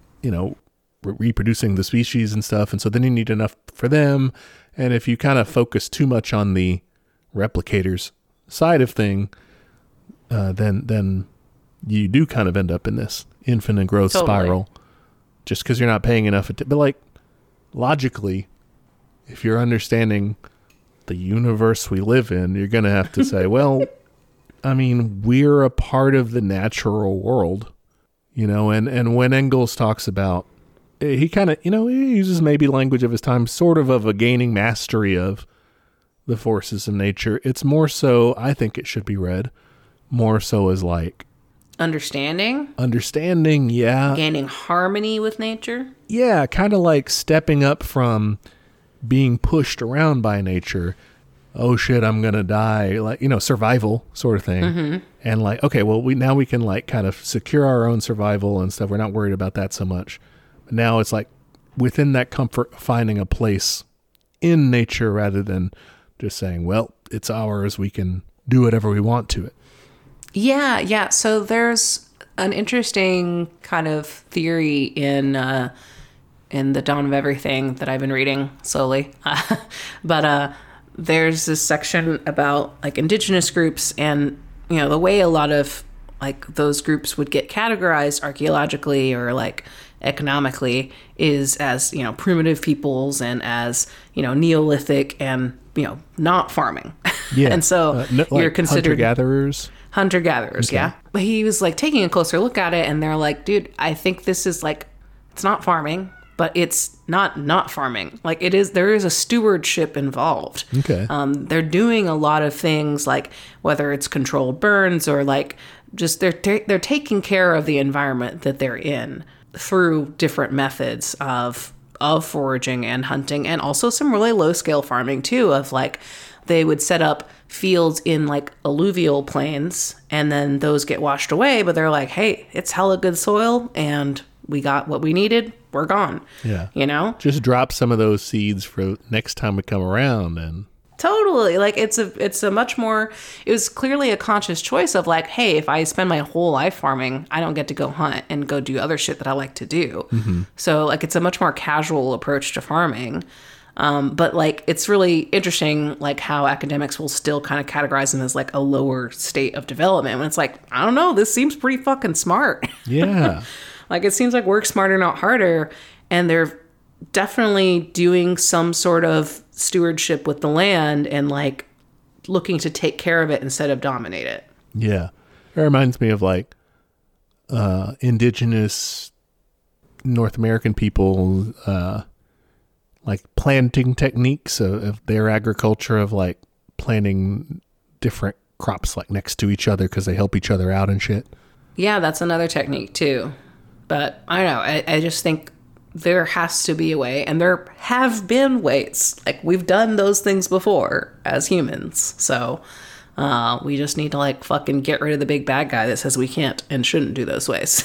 reproducing the species and stuff, and so then you need enough for them. And if you kind of focus too much on the replicators side of thing, then you do kind of end up in this infinite growth spiral, just because you're not paying enough. But like, logically, if you're understanding the universe we live in, you're going to have to say, well, I mean, we're a part of the natural world, you know, and when Engels talks about, he kind of, you know, he uses maybe language of his time, sort of a gaining mastery of the forces of nature. It's more so, I think it should be read more so as like understanding, yeah. Gaining harmony with nature. Yeah, kind of like stepping up from being pushed around by nature. Oh shit, I'm going to die. Like, you know, survival sort of thing. Mm-hmm. And like, okay, well, we can like kind of secure our own survival and stuff. We're not worried about that so much. But now it's like within that comfort, finding a place in nature rather than just saying, well, it's ours. We can do whatever we want to it. Yeah. So there's an interesting kind of theory in The Dawn of Everything that I've been reading slowly. But there's this section about like indigenous groups and, you know, the way a lot of like those groups would get categorized archaeologically or like economically is as, you know, primitive peoples and as, you know, Neolithic and, you know, not farming. Yeah. And so you're considered hunter-gatherers. Okay. Yeah. But he was like taking a closer look at it and they're like, dude, I think this is like, it's not farming, but it's not farming. Like there is a stewardship involved. Okay. They're doing a lot of things like whether it's controlled burns or like just they're taking care of the environment that they're in through different methods of foraging and hunting, and also some really low scale farming too, of like they would set up fields in like alluvial plains and then those get washed away, but they're like, hey, it's hella good soil and we got what we needed, we're gone. Yeah. You know? Just drop some of those seeds for next time we come around. And totally. Like it's a much more, it was clearly a conscious choice of like, hey, if I spend my whole life farming, I don't get to go hunt and go do other shit that I like to do. Mm-hmm. So like it's a much more casual approach to farming. But like it's really interesting like how academics will still kind of categorize them as like a lower state of development when it's like, I don't know, this seems pretty fucking smart. Yeah. Like it seems like work smarter, not harder. And they're definitely doing some sort of stewardship with the land and like looking to take care of it instead of dominate it. Yeah. It reminds me of like indigenous North American people, like planting techniques of their agriculture, of like planting different crops like next to each other because they help each other out and shit. Yeah, that's another technique too. But I don't know. I just think there has to be a way, and there have been ways. Like we've done those things before as humans. So we just need to like fucking get rid of the big bad guy that says we can't and shouldn't do those ways.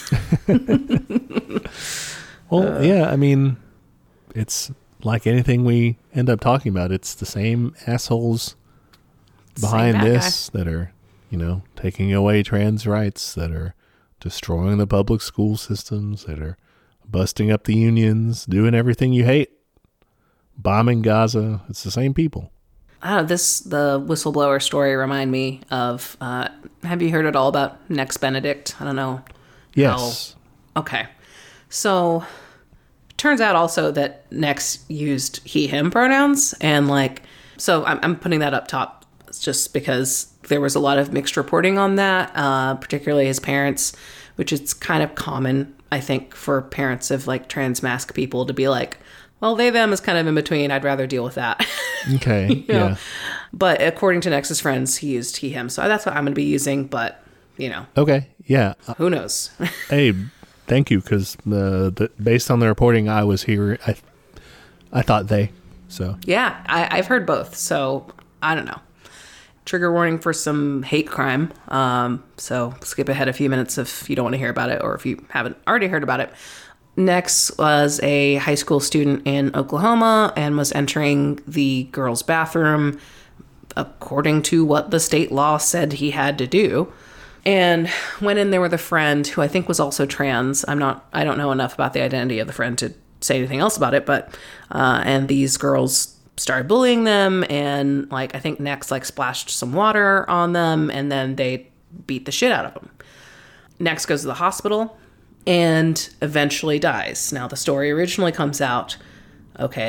Well, yeah, I mean, it's like anything we end up talking about. It's the same assholes behind this that are, you know, taking away trans rights, that are destroying the public school systems, that are busting up the unions, doing everything you hate, bombing Gaza. It's the same people. The whistleblower story remind me of, have you heard at all about Nex Benedict? I don't know. Yes. Okay. So turns out also that Nex used he, him pronouns. And like, so I'm putting that up top just because there was a lot of mixed reporting on that, particularly his parents, which is kind of common, I think, for parents of like trans masc people to be like, well, they, them is kind of in between. I'd rather deal with that. Okay. Yeah. Know? But according to Nex's friends, he used he, him. So that's what I'm going to be using. But, you know. Okay. Yeah. Who knows? Hey, thank you. Because based on the reporting I was here, I thought they. So. Yeah. I've heard both. So I don't know. Trigger warning for some hate crime. So skip ahead a few minutes if you don't want to hear about it or if you haven't already heard about it. Nex was a high school student in Oklahoma and was entering the girls' bathroom according to what the state law said he had to do, and went in there with a friend who I think was also trans. I don't know enough about the identity of the friend to say anything else about it, but and these girls started bullying them, and like I think Nex like splashed some water on them, and then they beat the shit out of them. Nex goes to the hospital and eventually dies. Now, the story originally comes out, okay,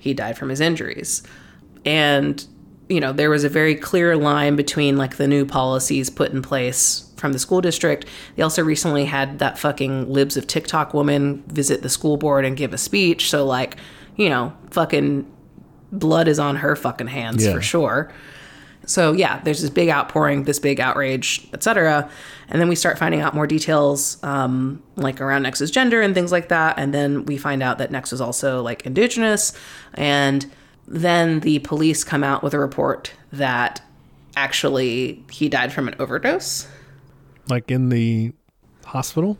he died from his injuries. And, you know, there was a very clear line between like the new policies put in place from the school district. They also recently had that fucking Libs of TikTok woman visit the school board and give a speech. So like, you know, fucking blood is on her fucking hands for sure. So yeah, there's this big outpouring, this big outrage, etc. And then we start finding out more details, like around Nex's gender and things like that. And then we find out that Nex was also like indigenous. And then the police come out with a report that actually he died from an overdose. Like in the hospital?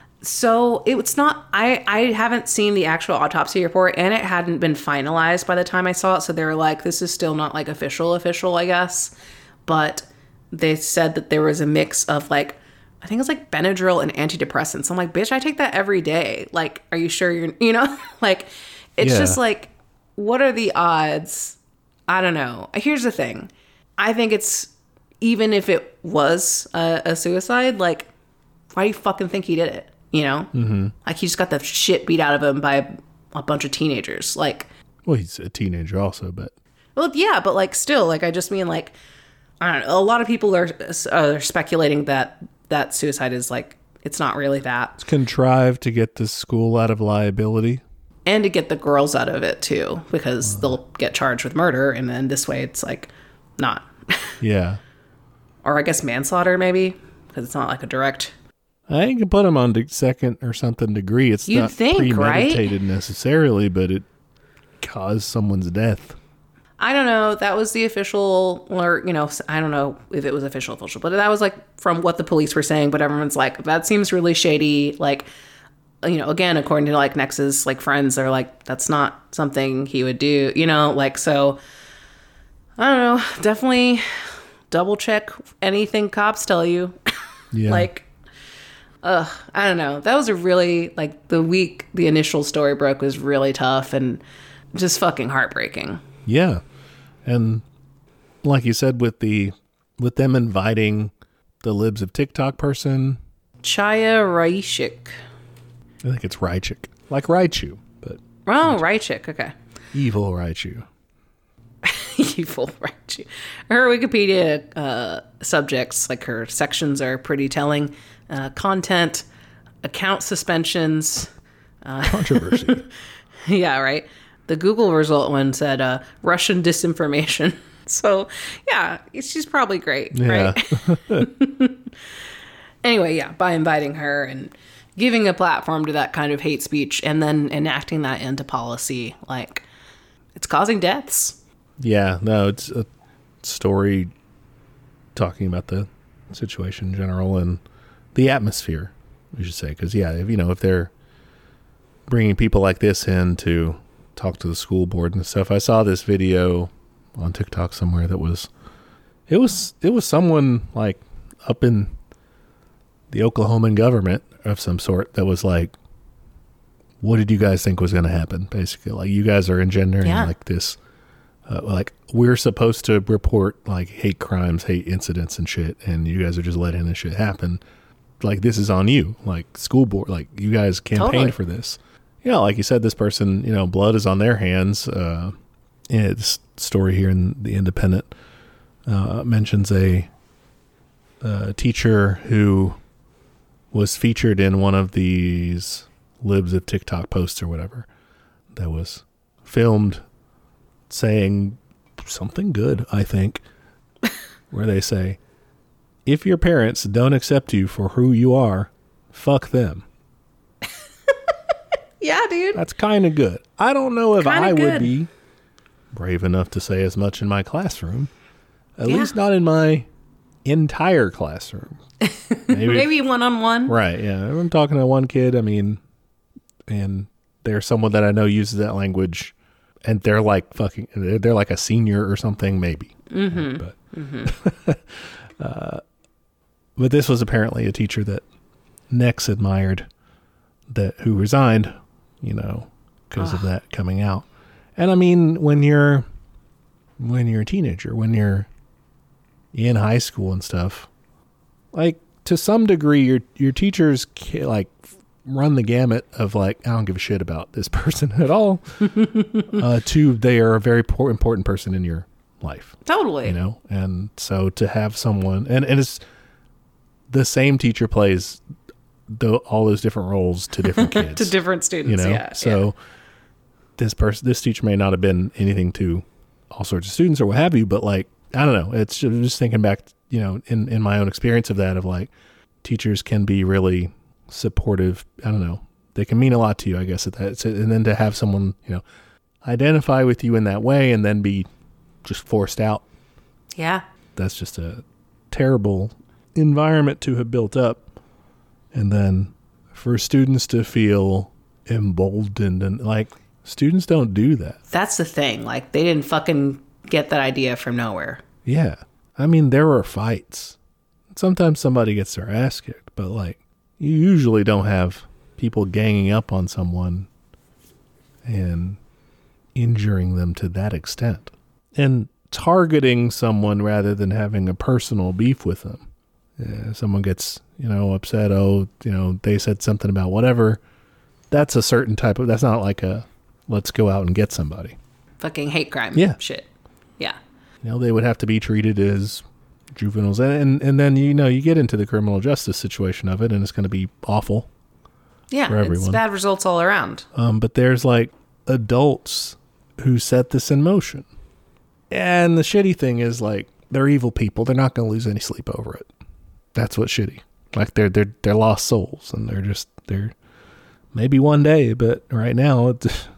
So it's not, I haven't seen the actual autopsy report, and it hadn't been finalized by the time I saw it. So they were like, this is still not like official, I guess. But they said that there was a mix of like, I think it's like Benadryl and antidepressants. I'm like, bitch, I take that every day. Like, are you sure you're, you know, like, it's just like, what are the odds? I don't know. Here's the thing. I think it's, even if it was a suicide, like, why do you fucking think he did it? You know? Mm-hmm. Like, he just got the shit beat out of him by a bunch of teenagers. Like, well, he's a teenager also, but. Well, yeah, but like, still, like, I just mean, like, I don't know. A lot of people are speculating that suicide is like, it's not really that. It's contrived to get the school out of liability. And to get the girls out of it, too, because they'll get charged with murder, and then this way it's like, not. Yeah. Or I guess manslaughter, maybe, because it's not like a direct. I think you can put him on second or something degree. It's You'd not think, premeditated necessarily, but it caused someone's death. I don't know. That was the official, or, you know, I don't know if it was official, but that was like from what the police were saying. But everyone's like, that seems really shady. Like, you know, again, according to like Nex's like friends, they're like, that's not something he would do, you know, like, so I don't know. Definitely double check anything cops tell you. Yeah. Like, I don't know. That was a really, like, the week the initial story broke was really tough and just fucking heartbreaking. Yeah. And like you said, with them inviting the Libs of TikTok person. Chaya Raichik. I think it's Raichik. Like Raichu, but. Oh, Raichik. Okay. Evil Raichu. Evil Raichu. Her Wikipedia subjects, like her sections, are pretty telling. Content, account suspensions. Controversy. Yeah, right. The Google result one said Russian disinformation. So, yeah, she's probably great, right? Anyway, yeah, by inviting her and giving a platform to that kind of hate speech and then enacting that into policy, like, it's causing deaths. Yeah, no, it's a story talking about the situation in general and the atmosphere, we should say. Because, yeah, if they're bringing people like this in to talk to the school board and stuff. I saw this video on TikTok somewhere that was someone like up in the Oklahoman government of some sort that was like, what did you guys think was going to happen? Basically, like, you guys are engendering like this, like, we're supposed to report like hate crimes, hate incidents and shit, and you guys are just letting this shit happen. Like, this is on you, like, school board, like, you guys campaigned for this. Yeah, like you said, this person, blood is on their hands. This story here in The Independent mentions a teacher who was featured in one of these Libs of TikTok posts or whatever that was filmed saying something good, I think, where they say, if your parents don't accept you for who you are, fuck them. Yeah, dude. That's kind of good. I don't know if I would be brave enough to say as much in my classroom. At least not in my entire classroom. Maybe one-on-one. Right, yeah. I'm talking to one kid, and there's someone that I know uses that language, and they're like they're like a senior or something, maybe. Mm-hmm. But this was apparently a teacher that Nex admired, who resigned, because of that coming out. And I mean, when you're a teenager, when you're in high school and stuff, like, to some degree, your teachers like run the gamut of like, I don't give a shit about this person at all, to they are a very important person in your life. Totally. You know? And so to have someone, and it's the same teacher plays all those different roles to different kids. To different students, you know? yeah. So this teacher may not have been anything to all sorts of students or what have you, but like, I don't know. It's just thinking back, you know, in my own experience of that, of like, teachers can be really supportive. I don't know. They can mean a lot to you, I guess, at that. And then to have someone, you know, identify with you in that way and then be just forced out. Yeah. That's just a terrible environment to have built up. And then for students to feel emboldened, and like, students don't do that. That's the thing. Like, they didn't fucking get that idea from nowhere. Yeah. I mean, there are fights. Sometimes somebody gets their ass kicked, but like, you usually don't have people ganging up on someone and injuring them to that extent. And targeting someone rather than having a personal beef with them. Someone gets, you know, upset, oh, you know, they said something about whatever. That's a certain type of, that's not like a, let's go out and get somebody. Fucking hate crime. Yeah. Shit. Yeah. You know, they would have to be treated as juveniles. And then, you know, you get into the criminal justice situation of it, and it's going to be awful. Yeah. For everyone. It's bad results all around. But there's like adults who set this in motion. And the shitty thing is, like, they're evil people. They're not going to lose any sleep over it. That's what's shitty. Like, they're lost souls, and they're maybe one day, but right now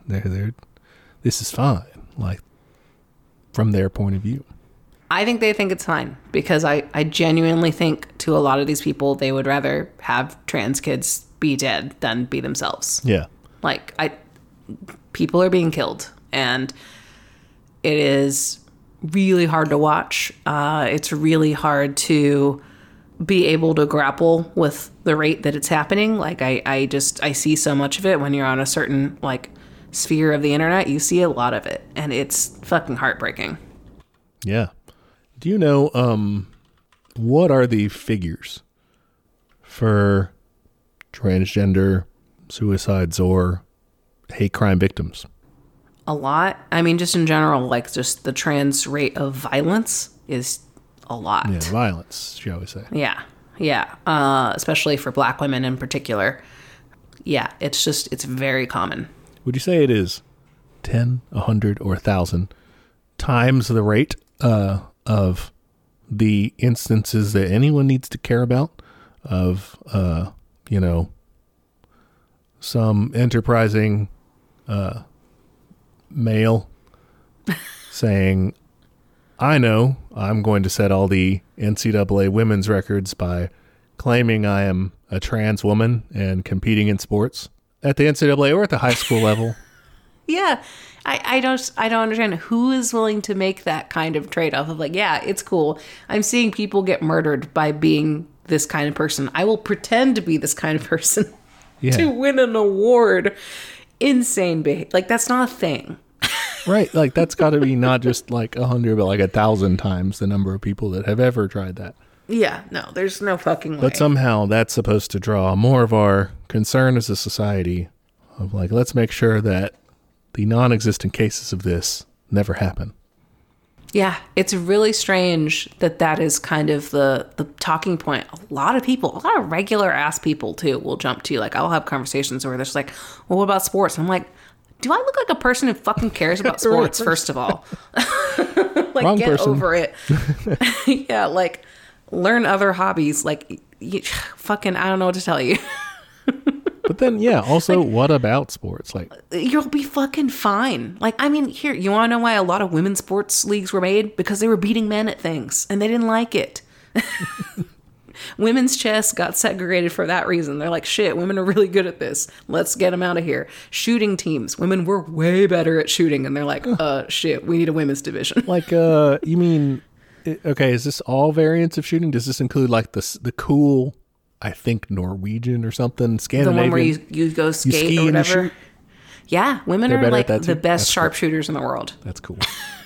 this is fine. Like, from their point of view. I think they think it's fine, because I genuinely think to a lot of these people, they would rather have trans kids be dead than be themselves. Yeah. Like, people are being killed, and it is really hard to watch. It's really hard to be able to grapple with the rate that it's happening. Like, I see so much of it when you're on a certain, like, sphere of the internet. You see a lot of it, and it's fucking heartbreaking. Yeah. Do you know, what are the figures for transgender suicides or hate crime victims? A lot. I mean, just in general, like, just the trans rate of violence is a lot. Yeah, violence, shall we say. Yeah. Yeah. Especially for Black women in particular. Yeah, it's very common. Would you say it is 10, 100, or 1,000 times the rate of the instances that anyone needs to care about of, you know, some enterprising male saying, I know I'm going to set all the NCAA women's records by claiming I am a trans woman and competing in sports at the NCAA or at the high school level. Yeah. I don't understand who is willing to make that kind of trade-off of like, yeah, it's cool. I'm seeing people get murdered by being this kind of person. I will pretend to be this kind of person to win an award. Insane behavior. Like, that's not a thing. Right. Like, that's got to be not just like 100, but like 1,000 times the number of people that have ever tried that. Yeah. No, there's no fucking way. But somehow that's supposed to draw more of our concern as a society of like, let's make sure that the non-existent cases of this never happen. Yeah, it's really strange that is kind of the talking point. A lot of regular ass people too will jump to. Like, I'll have conversations where they're just like, well, what about sports? I'm like, do I look like a person who fucking cares about sports, first of all? Like, wrong get person. over it. Yeah, like, learn other hobbies. Like, fucking, I don't know what to tell you. But then, yeah, also, like, what about sports? Like, you'll be fucking fine. Like, I mean, here, you want to know why a lot of women's sports leagues were made? Because they were beating men at things, and they didn't like it. Women's chess got segregated for that reason. They're like, shit, women are really good at this. Let's get them out of here. Shooting teams. Women were way better at shooting, and they're like, shit, we need a women's division. Like, you mean, okay, is this all variants of shooting? Does this include, like, the cool, I think, Norwegian or something, Scandinavian? The one where you go skate or whatever? Yeah, women are, like, the best sharpshooters in the world. That's cool.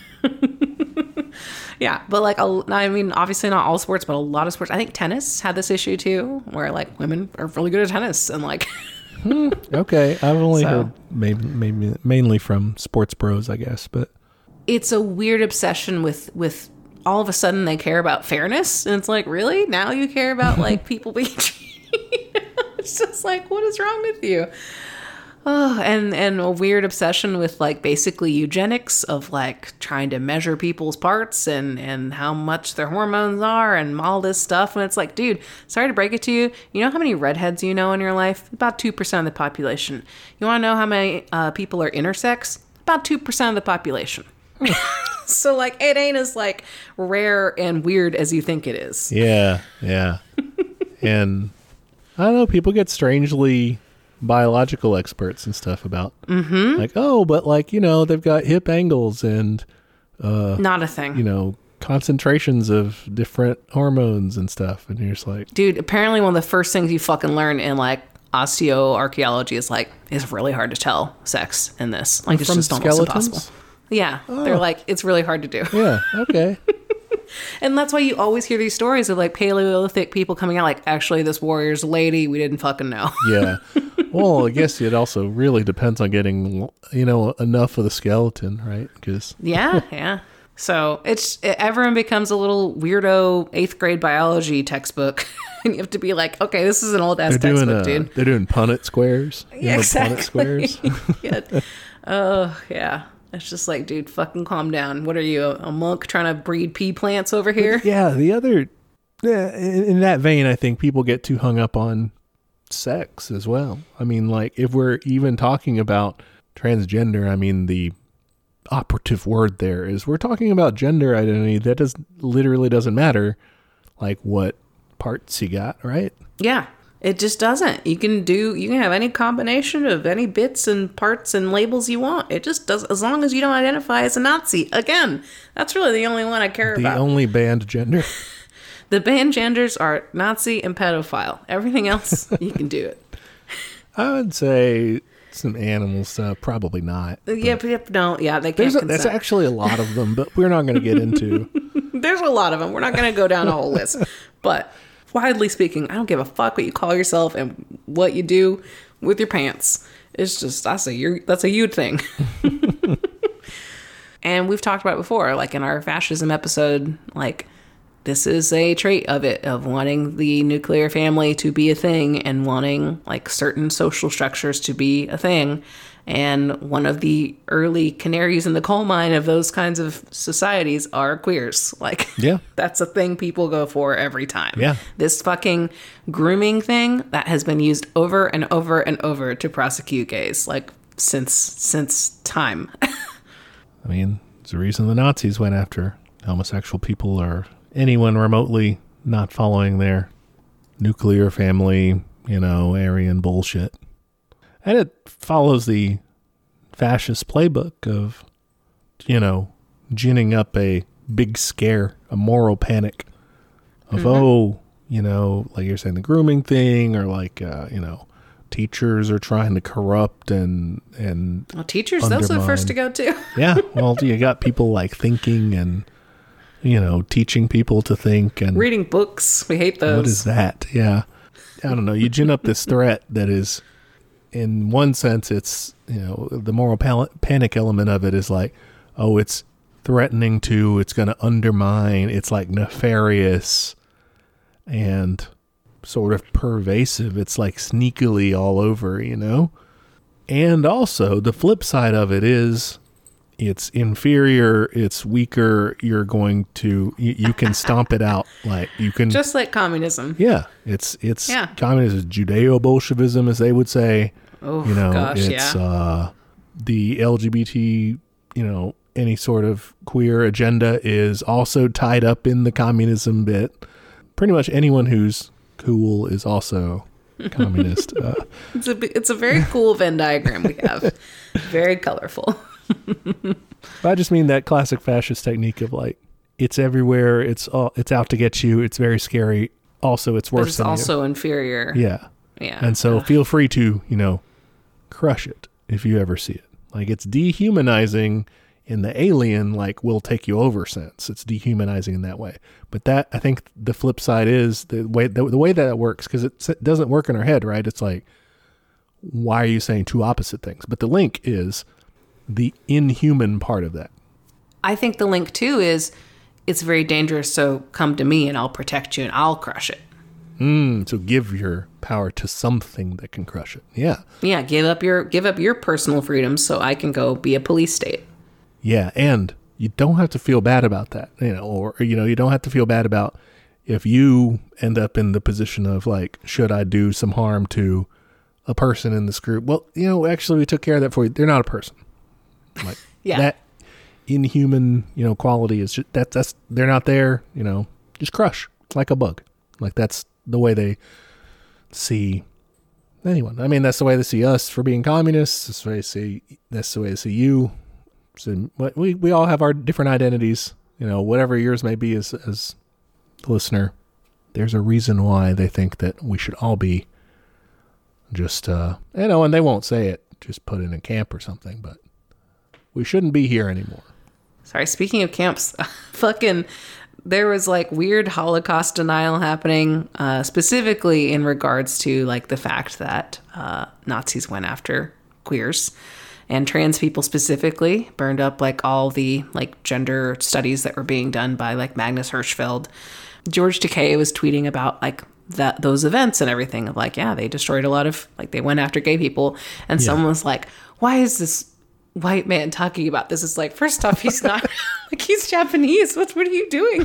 Yeah, but like, I mean, obviously not all sports, but a lot of sports. I think tennis had this issue too, where like women are really good at tennis, and like, Okay, I've only heard maybe mainly from sports bros, I guess, but it's a weird obsession with all of a sudden they care about fairness, and it's like, really? Now you care about like people being treated? It's just like, what is wrong with you? Oh, and a weird obsession with like basically eugenics of like trying to measure people's parts and how much their hormones are and all this stuff. And it's like, dude, sorry to break it to you. You know how many redheads you know in your life? About 2% of the population. You want to know how many people are intersex? About 2% of the population. So like, it ain't as like rare and weird as you think it is. Yeah. And I don't know, people get strangely biological experts and stuff about like, oh, but like, you know, they've got hip angles and not a thing, you know, concentrations of different hormones and stuff, and you're just like, dude, apparently one of the first things you fucking learn in like osteoarchaeology is like, it's really hard to tell sex in this, like it's just almost impossible. Yeah. They're like, it's really hard to do. Yeah, okay. And that's why you always hear these stories of like Paleolithic people coming out like, actually, this warrior's a lady. We didn't fucking know. Yeah. Well, I guess it also really depends on getting, you know, enough of the skeleton, right? Because yeah. So everyone becomes a little weirdo 8th grade biology textbook. And you have to be like, okay, this is an old ass textbook, dude. They're doing Punnett squares. Yeah, exactly. Punnett squares. Yeah. Oh, yeah. It's just like, dude, fucking calm down. What are you, a monk trying to breed pea plants over here? But yeah, in that vein, I think people get too hung up on sex as well. I mean, like, if we're even talking about transgender, I mean, the operative word there is we're talking about gender identity. That literally doesn't matter, like, what parts you got, right? Yeah. It just doesn't. You can have any combination of any bits and parts and labels you want. It just does, as long as you don't identify as a Nazi. Again, that's really the only one I care about. The only banned gender. The banned genders are Nazi and pedophile. Everything else, you can do it. I would say some animal stuff, probably not. Yeah, they can't consent. There's actually a lot of them, but we're not going to get into. There's a lot of them. We're not going to go down a whole list. But widely speaking, I don't give a fuck what you call yourself and what you do with your pants. It's just, that's a you thing. And we've talked about it before, like in our fascism episode, like this is a trait of wanting the nuclear family to be a thing and wanting like certain social structures to be a thing. And one of the early canaries in the coal mine of those kinds of societies are queers. Like, yeah, that's a thing people go for every time. Yeah. This fucking grooming thing that has been used over and over and over to prosecute gays, like since time. I mean, it's the reason the Nazis went after homosexual people or anyone remotely not following their nuclear family, you know, Aryan bullshit. And it follows the fascist playbook of, you know, ginning up a big scare, a moral panic of, oh, you know, like you're saying, the grooming thing, or like, you know, teachers are trying to corrupt and well, teachers, those are the first to go too. Yeah. Well, you got people like thinking and, you know, teaching people to think and reading books. We hate those. What is that? Yeah. I don't know. You gin up this threat that is, in one sense, it's, you know, the moral panic element of it is like, oh, it's threatening to, it's going to undermine, it's like nefarious and sort of pervasive. It's like sneakily all over, you know? And also the flip side of it is it's inferior, it's weaker, you're going to, you can stomp it out. Like you can. Just like communism. Yeah. It's communism, Judeo-Bolshevism, as they would say. Oh, you know, gosh, it's the LGBT, you know, any sort of queer agenda is also tied up in the communism bit. Pretty much anyone who's cool is also communist. It's a very cool Venn diagram we have. Very colorful. I just mean that classic fascist technique of like, it's everywhere. It's out to get you. It's very scary. Also, it's worse. But it's also inferior. Yeah. Yeah. And so feel free to, you know, crush it if you ever see it. Like it's dehumanizing in the alien, like we'll take you over sense. It's dehumanizing in that way. But that, I think the flip side is the way that it works, because it doesn't work in our head, right? It's like, why are you saying two opposite things? But the link is the inhuman part of that. I think the link too is it's very dangerous, so come to me and I'll protect you and I'll crush it. So give your power to something that can crush it. Yeah. Yeah, give up your personal freedoms so I can go be a police state. Yeah, and you don't have to feel bad about that, or you don't have to feel bad about if you end up in the position of like, should I do some harm to a person in this group? Well, actually we took care of that for you. They're not a person. Like yeah. That inhuman, quality is just, that's they're not there, just crush like a bug. Like that's the way they see anyone. I mean, that's the way they see us for being communists. That's the way they see you. So we all have our different identities, whatever yours may be as the listener. There's a reason why they think that we should all be just, and they won't say it, just put in a camp or something, but we shouldn't be here anymore. Sorry, speaking of camps, there was like weird Holocaust denial happening, specifically in regards to like the fact that Nazis went after queers and trans people specifically, burned up like all the like gender studies that were being done by like Magnus Hirschfeld. George Takei was tweeting about like those events and everything of like, yeah, they destroyed a lot of, like they went after gay people. And someone was like, why is this white man talking about this? It's like, first off, he's not like, he's Japanese. What are you doing?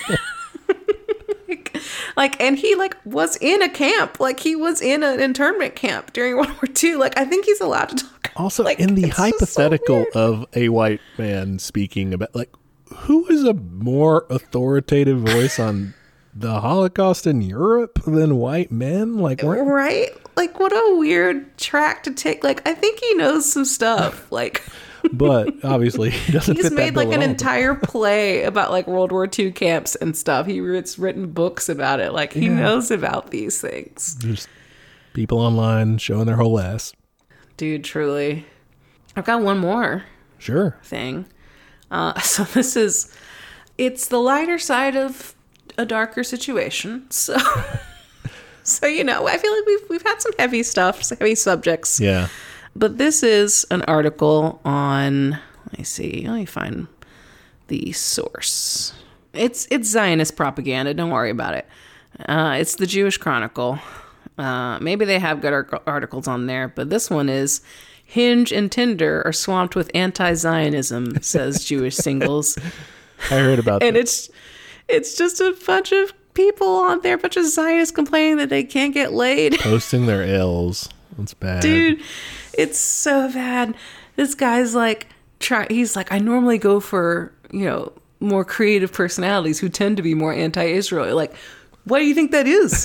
like, and he like was in a camp, like he was in an internment camp during World War II. Like, I think he's allowed to talk. Also, like, in the hypothetical of a white man speaking about, like, who is a more authoritative voice on the Holocaust in Europe than white men? Like, right? Like, what a weird track to take. Like, I think he knows some stuff. Like, but obviously he doesn't. He's fit made that like bill an at all. entire play about like World War II camps and stuff. It's written books about it. Like, he knows about these things. Just people online showing their whole ass. Dude, truly. I've got one more thing. So it's the lighter side of a darker situation. So, so I feel like we've had some heavy stuff, some heavy subjects. Yeah. But this is an article on, let me find the source. It's Zionist propaganda. Don't worry about it. It's the Jewish Chronicle. Maybe they have good articles on there, but this one is Hinge and Tinder are swamped with anti-Zionism, says Jewish Singles. I heard about that. And it's just a bunch of people on there, a bunch of Zionists complaining that they can't get laid. Posting their ills. That's bad. Dude, it's so bad. This guy's like, he's like, I normally go for, more creative personalities who tend to be more anti-Israel. Like, what do you think that is?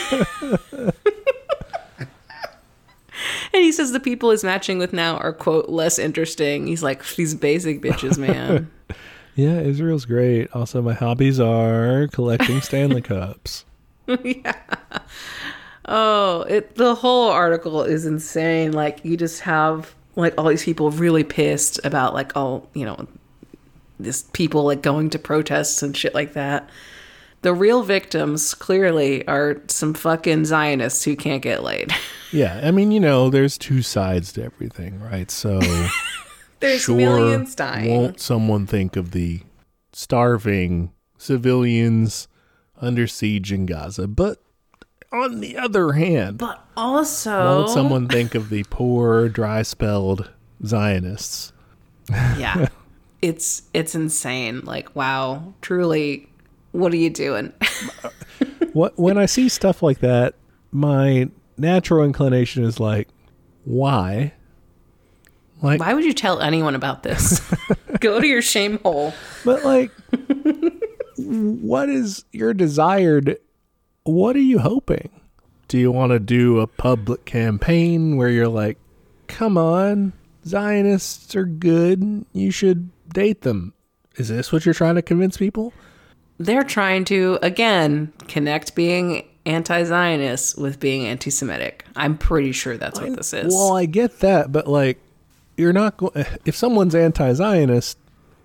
And he says the people he's matching with now are, quote, less interesting. He's like, these basic bitches, man. Yeah, Israel's great. Also, my hobbies are collecting Stanley Cups. Yeah. Oh, the whole article is insane. Like, you just have like all these people really pissed about like this people like going to protests and shit like that. The real victims clearly are some fucking Zionists who can't get laid. Yeah, I mean, there's two sides to everything, right? So there's millions dying. Won't someone think of the starving civilians under siege in Gaza? But on the other hand, but also, won't someone think of the poor, dry-spelled Zionists? Yeah, it's insane. Like, wow, truly, what are you doing? When I see stuff like that, my natural inclination is like, why? Like, why would you tell anyone about this? Go to your shame hole. But like, what is your desired? What are you hoping? Do you want to do a public campaign where you're like, come on, Zionists are good, you should date them? Is this what you're trying to convince people? They're trying to, again, connect being anti-Zionist with being anti-Semitic. I'm pretty sure that's what this is. Well, I get that, but like, you're not if someone's anti-Zionist,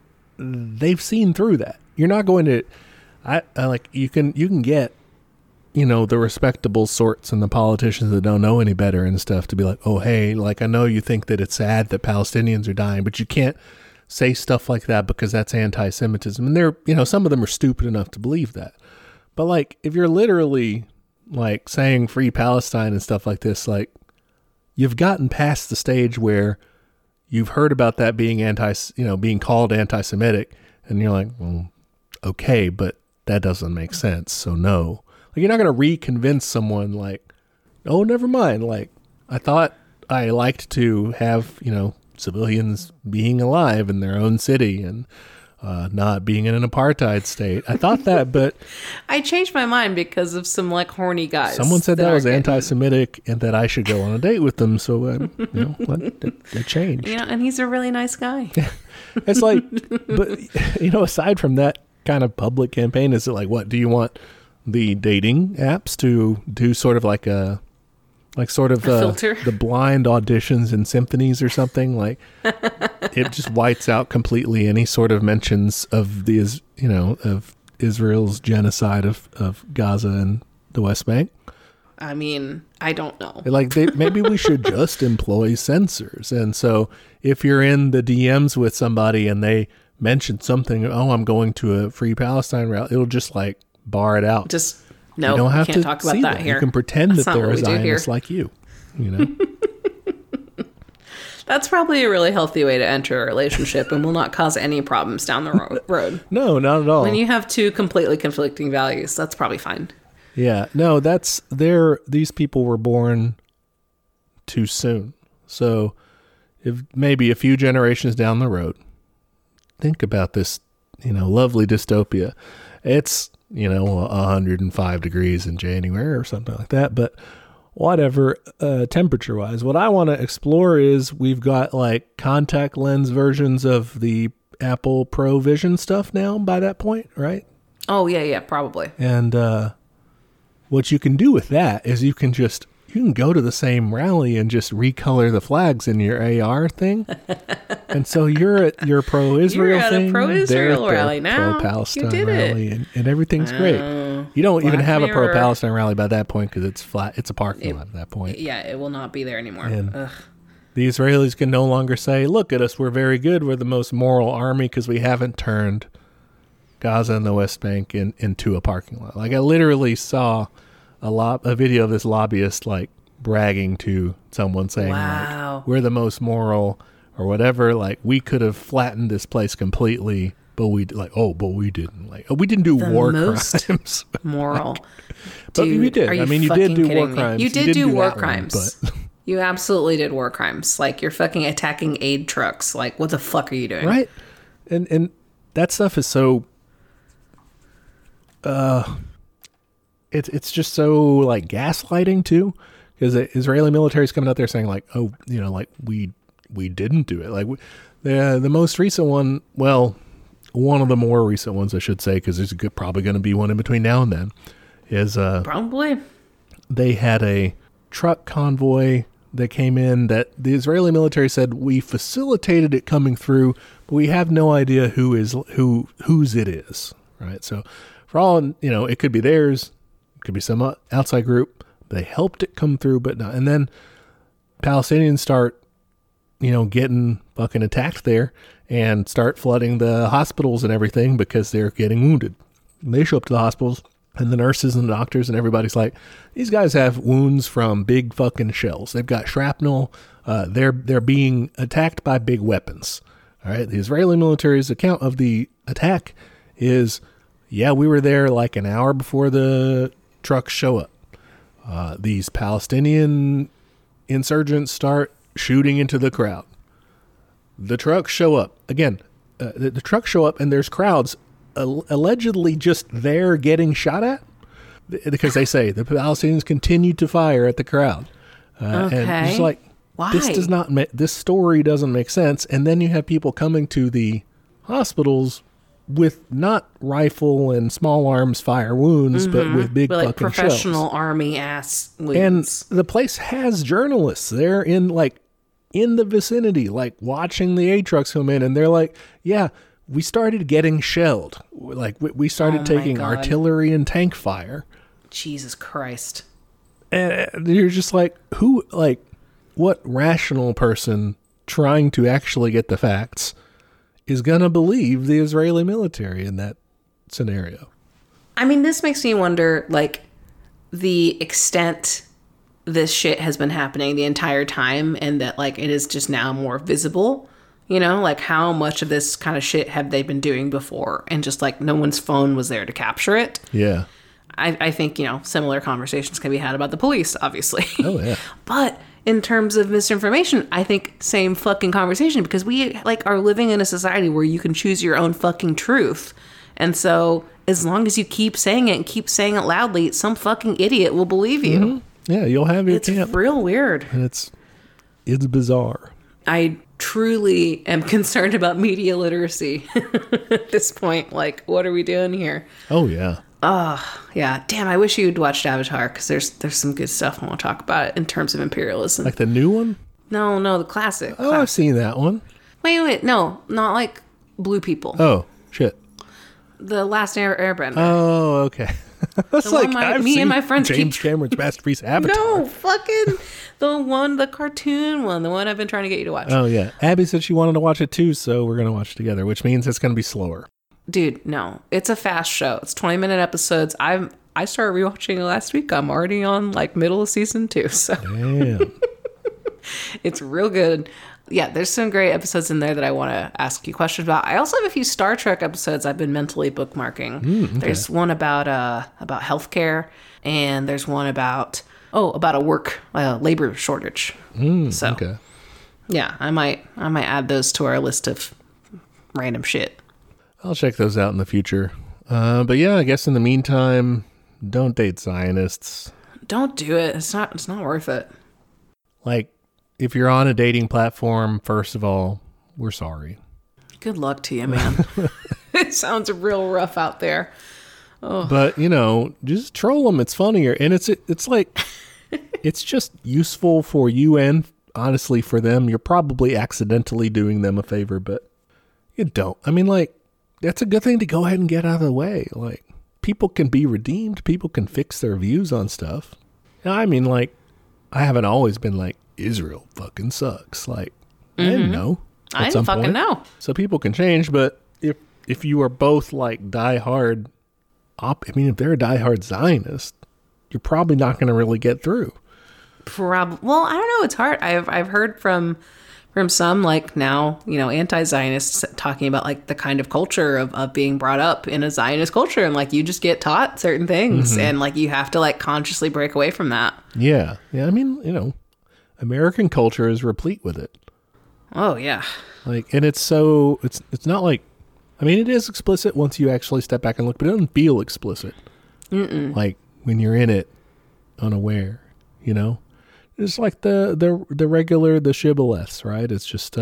they've seen through that. You're not going to, I like, you can get the respectable sorts and the politicians that don't know any better and stuff to be like, oh, hey, like, I know you think that it's sad that Palestinians are dying, but you can't say stuff like that because that's anti-Semitism. And they're, some of them are stupid enough to believe that. But like, if you're literally like saying free Palestine and stuff like this, like, you've gotten past the stage where you've heard about that being being called anti-Semitic, and you're like, well, okay, but that doesn't make sense. So no. Like, you're not going to re-convince someone like, oh, never mind. Like, I thought I liked to have, civilians being alive in their own city and not being in an apartheid state. I thought that, but I changed my mind because of some like horny guys. Someone said that was anti-Semitic and that I should go on a date with them. So, it changed. And he's a really nice guy. It's like, but, aside from that kind of public campaign, is it like, what do you want the dating apps to do sort of like a filter? The blind auditions and symphonies or something? Like, it just whites out completely any sort of mentions of of Israel's genocide of Gaza and the West Bank. I mean, I don't know. Like, maybe we should just employ censors. And so if you're in the DMs with somebody and they mention something, oh, I'm going to a Free Palestine rally, it'll just like bar it out. Just no, you don't have to talk about that here. You can pretend that they're a Zionist like you. That's probably a really healthy way to enter a relationship and will not cause any problems down the road. No, not at all. When you have two completely conflicting values, that's probably fine. Yeah, no, these people were born too soon. So if maybe a few generations down the road, think about this, lovely dystopia. It's, 105 degrees in January or something like that. But whatever, temperature wise, what I want to explore is we've got like contact lens versions of the Apple Pro Vision stuff now by that point, right? Oh, yeah, probably. And what you can do with that is you can go to the same rally and just recolor the flags in your AR thing. And so you're at your pro-Israel thing. You're at a pro-Israel rally now. Pro-Palestine rally. And everything's great. You don't even have a pro-Palestine rally by that point because it's flat. It's a parking lot at that point. Yeah, it will not be there anymore. And the Israelis can no longer say, look at us, we're very good. We're the most moral army because we haven't turned Gaza and the West Bank into a parking lot. Like, I literally saw a video of this lobbyist like bragging to someone saying, wow, like, we're the most moral or whatever. Like, we could have flattened this place completely, but we didn't. Like, we didn't do war crimes. Moral. But you did. I mean, you did do war crimes. You did do war crimes. But you absolutely did war crimes. Like, you're fucking attacking aid trucks. Like, what the fuck are you doing? Right. And that stuff is so it's just so like gaslighting too, because the Israeli military is coming out there saying like, oh, like we didn't do it. Like, the most recent one, well, one of the more recent ones, I should say, because there's probably going to be one in between now and then, is probably they had a truck convoy that came in that the Israeli military said we facilitated it coming through, but we have no idea whose it is. Right. So for all, it could be theirs. Could be some outside group. They helped it come through, but not. And then Palestinians start, getting fucking attacked there and start flooding the hospitals and everything because they're getting wounded. And they show up to the hospitals, and the nurses and the doctors and everybody's like, these guys have wounds from big fucking shells. They've got shrapnel. They're being attacked by big weapons. All right. The Israeli military's account of the attack is, yeah, we were there like an hour before the trucks show up. These Palestinian insurgents start shooting into the crowd. The trucks show up. Again, the trucks show up and there's crowds allegedly just there getting shot at because they say the Palestinians continue to fire at the crowd. Okay. And it's like, why? This story doesn't make sense. And then you have people coming to the hospitals with not rifle and small arms fire wounds, but with big fucking professional shells. Army ass wounds. And the place has journalists. They're in the vicinity, like watching the aid trucks come in, and they're like, yeah, we started getting shelled. Like we started taking artillery and tank fire. Jesus Christ. And you're just like, what rational person trying to actually get the facts is going to believe the Israeli military in that scenario? I mean, this makes me wonder, like, the extent this shit has been happening the entire time, and that, like, it is just now more visible. You know, like, how much of this kind of shit have they been doing before? And just, like, no one's phone was there to capture it. Yeah. I think, you know, similar conversations can be had about the police, obviously. Oh, yeah. But in terms of misinformation, I think same fucking conversation, because we, like, are living in a society where you can choose your own fucking truth. And so as long as you keep saying it and keep saying it loudly, some fucking idiot will believe you. Mm-hmm. Yeah, you'll have your camp. It's real weird. And it's bizarre. I truly am concerned about media literacy at this point. Like, what are we doing here? Oh, yeah. Yeah. Damn, I wish you'd watched Avatar, because there's some good stuff I want to talk about it in terms of imperialism. Like the new one? No, the classic. Oh, I've seen that one. Wait. No, not like Blue People. Oh, shit. The Last Airbender. Oh, okay. That's The one me and my friends James Cameron's masterpiece, Avatar. No, fucking the cartoon one, the one I've been trying to get you to watch. Oh, yeah. Abby said she wanted to watch it too, so we're going to watch it together, which means it's going to be slower. Dude, no. It's a fast show. It's 20-minute episodes. I started rewatching it last week. I'm already on, like, middle of season 2, so. Damn. It's real good. Yeah, there's some great episodes in there that I want to ask you questions about. I also have a few Star Trek episodes I've been mentally bookmarking. Okay. There's one about healthcare, and there's one about a labor shortage. So, okay. Yeah, I might add those to our list of random shit. I'll check those out in the future. But yeah, I guess in the meantime, don't date Zionists. Don't do it. It's not worth it. Like, if you're on a dating platform, first of all, we're sorry. Good luck to you, man. It sounds real rough out there. Oh. But, you know, just troll them. It's funnier. And it's like, it's just useful for you and honestly for them. You're probably accidentally doing them a favor, but you don't. I mean, like, that's a good thing to go ahead and get out of the way. Like, people can be redeemed. People can fix their views on stuff. I mean, like, I haven't always been like, Israel fucking sucks. Like, I didn't know. I didn't fucking know. So people can change, but if you are both like diehard, if they're a diehard Zionist, you're probably not going to really get through. Well, I don't know. It's hard. I've heard from some, like, now, you know, anti-Zionists talking about, like, the kind of culture of being brought up in a Zionist culture, and, like, you just get taught certain things, and, like, you have to, like, consciously break away from that. Yeah. I mean, you know, American culture is replete with it. Oh, yeah. Like, and it's not like, I mean, it is explicit once you actually step back and look, but it doesn't feel explicit. Like, when you're in it, unaware, you know? It's like the regular, the shibboleths, right? It's just,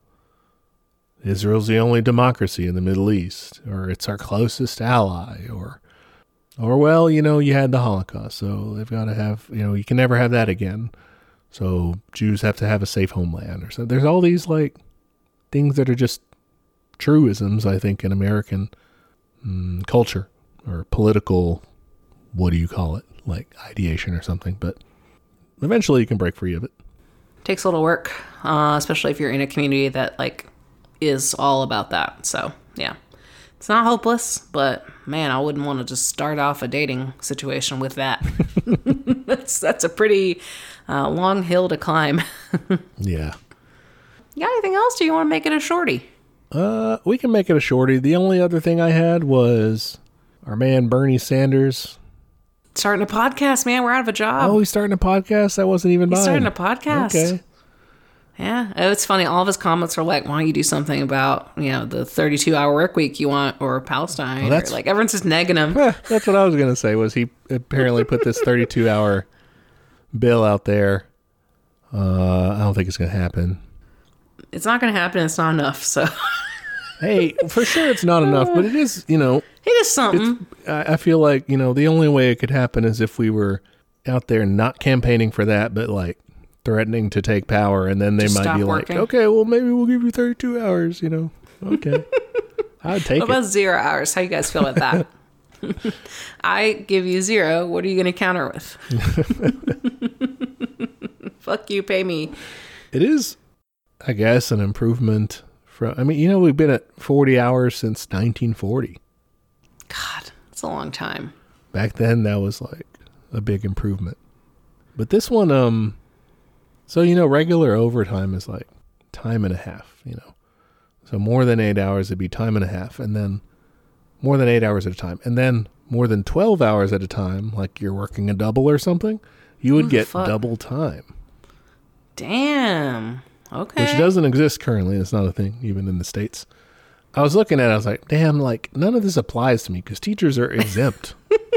Israel's the only democracy in the Middle East, or it's our closest ally, or well, you know, you had the Holocaust, so they've got to have, you know, you can never have that again. So Jews have to have a safe homeland, or so. There's all these, like, things that are just truisms, I think, in American culture or political, what do you call it? Like ideation or something, but eventually you can break free of it. Takes a little work, especially if you're in a community that, like, is all about that. So, yeah. It's not hopeless, but, man, I wouldn't want to just start off a dating situation with that. That's a pretty long hill to climb. Yeah. You got anything else, or do you want to make it a shorty? We can make it a shorty. The only other thing I had was our man Bernie Sanders. Starting a podcast, man. We're out of a job. Oh, he's starting a podcast? That wasn't even mine. He's starting a podcast. Okay. Yeah. It's funny. All of his comments are like, why don't you do something about, you know, the 32-hour work week you want, or Palestine? Or, like, everyone's just negging him. That's what I was going to say, was he apparently put this 32-hour bill out there. I don't think it's going to happen. It's not going to happen. It's not enough, so... Hey, for sure it's not enough, but it is, you know... It is something. I feel like, you know, the only way it could happen is if we were out there not campaigning for that, but, like, threatening to take power, and then they just might be working. Like, okay, well, maybe we'll give you 32 hours, you know. Okay. I'd take What about 0 hours? How you guys feel about that? I give you 0. What are you going to counter with? Fuck you, pay me. It is, I guess, an improvement from, I mean, we've been at 40 hours since 1940. God, it's a long time. Back then, that was like a big improvement. But this one, so, regular overtime is like time and a half, So more than 8 hours, it'd be time and a half. And then more than 8 hours at a time. And then more than 12 hours at a time, like you're working a double or something, you would get double time. Damn. Okay. Which doesn't exist currently. It's not a thing, even in the States. I was looking at it, I was like, damn, like none of this applies to me because teachers are exempt.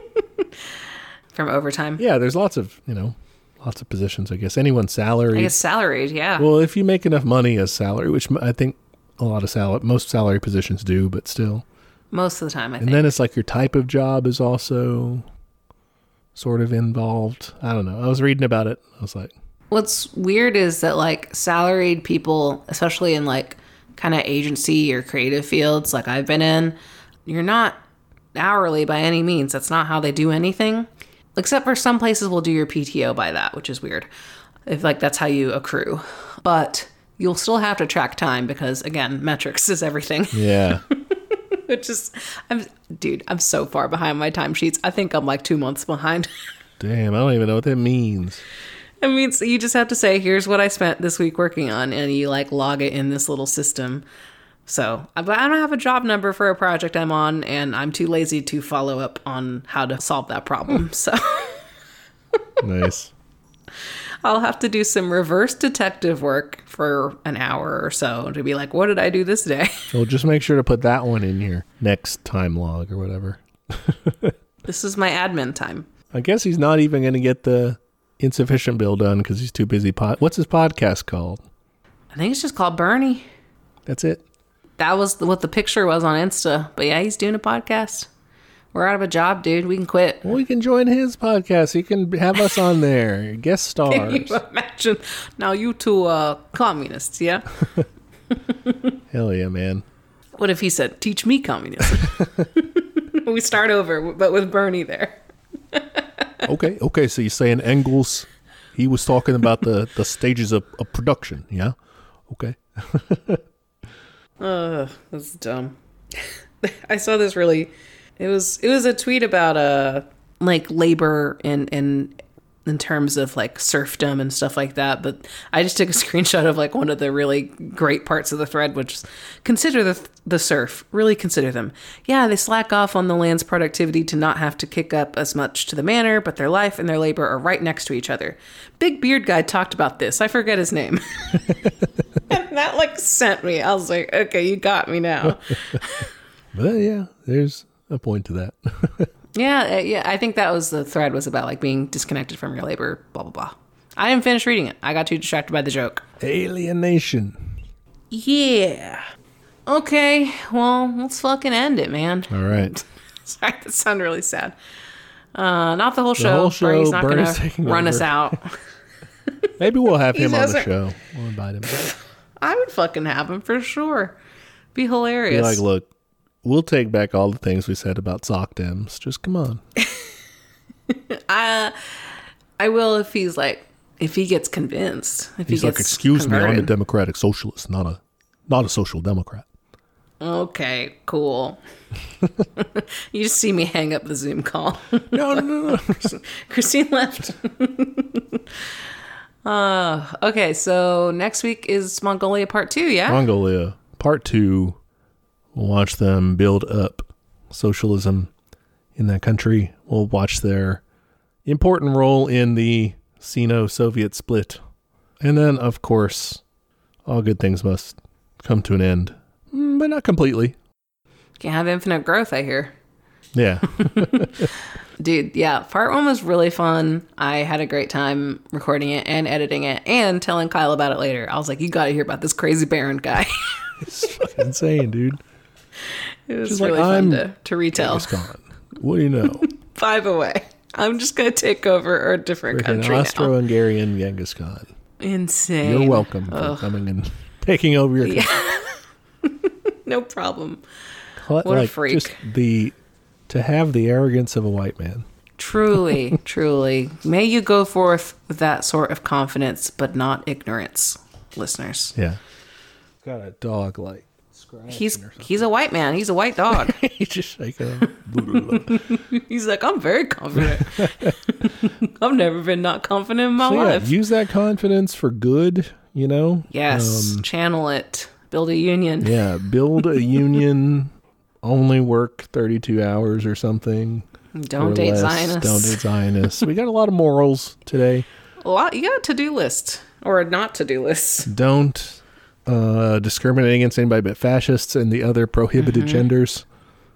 From overtime? Yeah, there's lots of positions, I guess. Anyone's salaried. I guess salaried, yeah. Well, if you make enough money as salary, which I think most salary positions do, but still. Most of the time, I think. And then it's like your type of job is also sort of involved. I don't know. I was reading about it. I was like. What's weird is that like salaried people, especially in like kind of agency or creative fields like I've been in, you're not hourly by any means. That's not how they do anything. Except for some places will do your PTO by that, which is weird. If like that's how you accrue. But you'll still have to track time because again, metrics is everything. Yeah. Which is, I'm so far behind my timesheets. I think I'm like 2 months behind. Damn, I don't even know what that means. It means you just have to say, here's what I spent this week working on, and you like log it in this little system. So I don't have a job number for a project I'm on, and I'm too lazy to follow up on how to solve that problem. So nice. I'll have to do some reverse detective work for an hour or so to be like, what did I do this day? Well, just make sure to put that one in your next time log or whatever. This is my admin time. I guess he's not even going to get the insufficient bill done because he's too busy. What's his podcast called? I think it's just called Bernie. That's it. That was what the picture was on Insta. But yeah, he's doing a podcast. We're out of a job, dude. We can quit. Well, we can join his podcast. He can have us on there. Guest stars. Can you imagine? Now you two communists, yeah? Hell yeah, man. What if he said, teach me communism? We start over, but with Bernie there. Okay. So you're saying Engels, he was talking about the stages of production, yeah? Okay. That's dumb. I saw this really... It was a tweet about like labor in terms of like serfdom and stuff like that. But I just took a screenshot of like one of the really great parts of the thread, which is consider the serf. Really consider them. Yeah, they slack off on the land's productivity to not have to kick up as much to the manor, but their life and their labor are right next to each other. Big Beard Guy talked about this. I forget his name. And that like sent me. I was like, okay, you got me now. But yeah, there's a point to that. Yeah, I think that was the thread was about like being disconnected from your labor, blah, blah, blah. I didn't finish reading it. I got too distracted by the joke. Alienation. Yeah. Okay, well, let's fucking end it, man. All right. Sorry, that sounded really sad. Not the whole show. The whole show. Bernie's not going to run over. us out. Maybe we'll have him on the show. We'll invite him. I would fucking have him for sure. Be hilarious. Be like, look, we'll take back all the things we said about sock dems. Just come on. I will if he gets convinced. If he's he like, gets excuse converted. me, I'm a democratic socialist, not a social democrat. Okay, cool. You just see me hang up the Zoom call. No. Christine left. Okay, so next week is Mongolia Part 2, yeah? Mongolia Part 2. We'll watch them build up socialism in that country. We'll watch their important role in the Sino-Soviet split. And then, of course, all good things must come to an end. But not completely. Can't have infinite growth, I hear. Yeah. Dude, yeah, Part 1 was really fun. I had a great time recording it and editing it and telling Kyle about it later. I was like, you gotta hear about this crazy Baron guy. It's fucking insane, dude. It was really fun to retell. What do you know? By the way, I'm just going to take over a different country Austro-Hungarian Genghis Khan. Insane. You're welcome for coming and taking over your country. No problem. What a freak. Just the to have the arrogance of a white man. Truly, truly. May you go forth with that sort of confidence, but not ignorance, listeners. Yeah. Got a dog like He's a white man. He's a white dog. He's just shaking him. He's like, I'm very confident. I've never been not confident in my life. Use that confidence for good, you know? Yes. Channel it. Build a union. Yeah. Build a union. Only work 32 hours or something. Don't date Zionists. Don't date Zionists. We got a lot of morals today. A lot. You got a to-do list. Or a not to-do list. Don't discriminate against anybody but fascists and the other prohibited genders.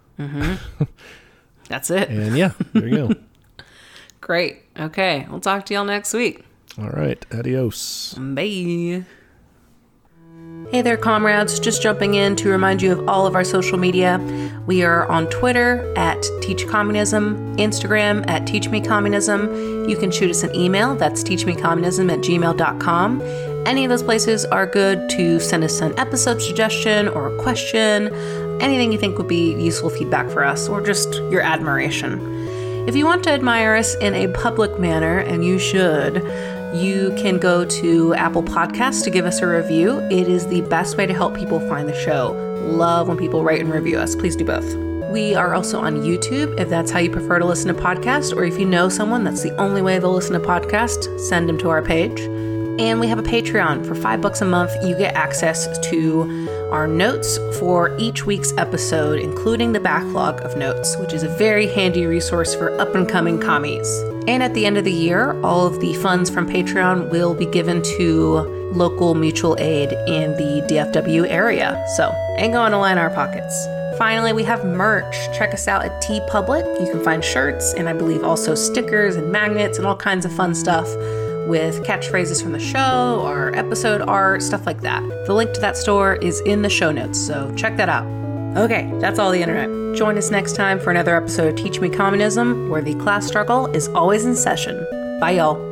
That's it. And yeah, there you go. Great. Okay. We'll talk to y'all next week. All right. Adios. Bye. Hey there, comrades. Just jumping in to remind you of all of our social media. We are on Twitter at Teach Communism, Instagram at Teach Me Communism. You can shoot us an email. That's teachmecommunism@gmail.com. Any of those places are good to send us an episode suggestion or a question, anything you think would be useful feedback for us, or just your admiration. If you want to admire us in a public manner, and you should, you can go to Apple Podcasts to give us a review. It is the best way to help people find the show. Love when people rate and review us. Please do both. We are also on YouTube, if that's how you prefer to listen to podcasts, or if you know someone that's the only way they'll listen to podcasts, send them to our page. And we have a Patreon. For $5 a month, you get access to our notes for each week's episode, including the backlog of notes, which is a very handy resource for up-and-coming commies. And at the end of the year, all of the funds from Patreon will be given to local mutual aid in the DFW area. So, ain't going to line our pockets. Finally, we have merch. Check us out at TeePublic. You can find shirts and I believe also stickers and magnets and all kinds of fun stuff with catchphrases from the show or episode art, stuff like that. The link to that store is in the show notes, so check that out. Okay, that's all the internet. Join us next time for another episode of Teach Me Communism, where the class struggle is always in session. Bye, y'all.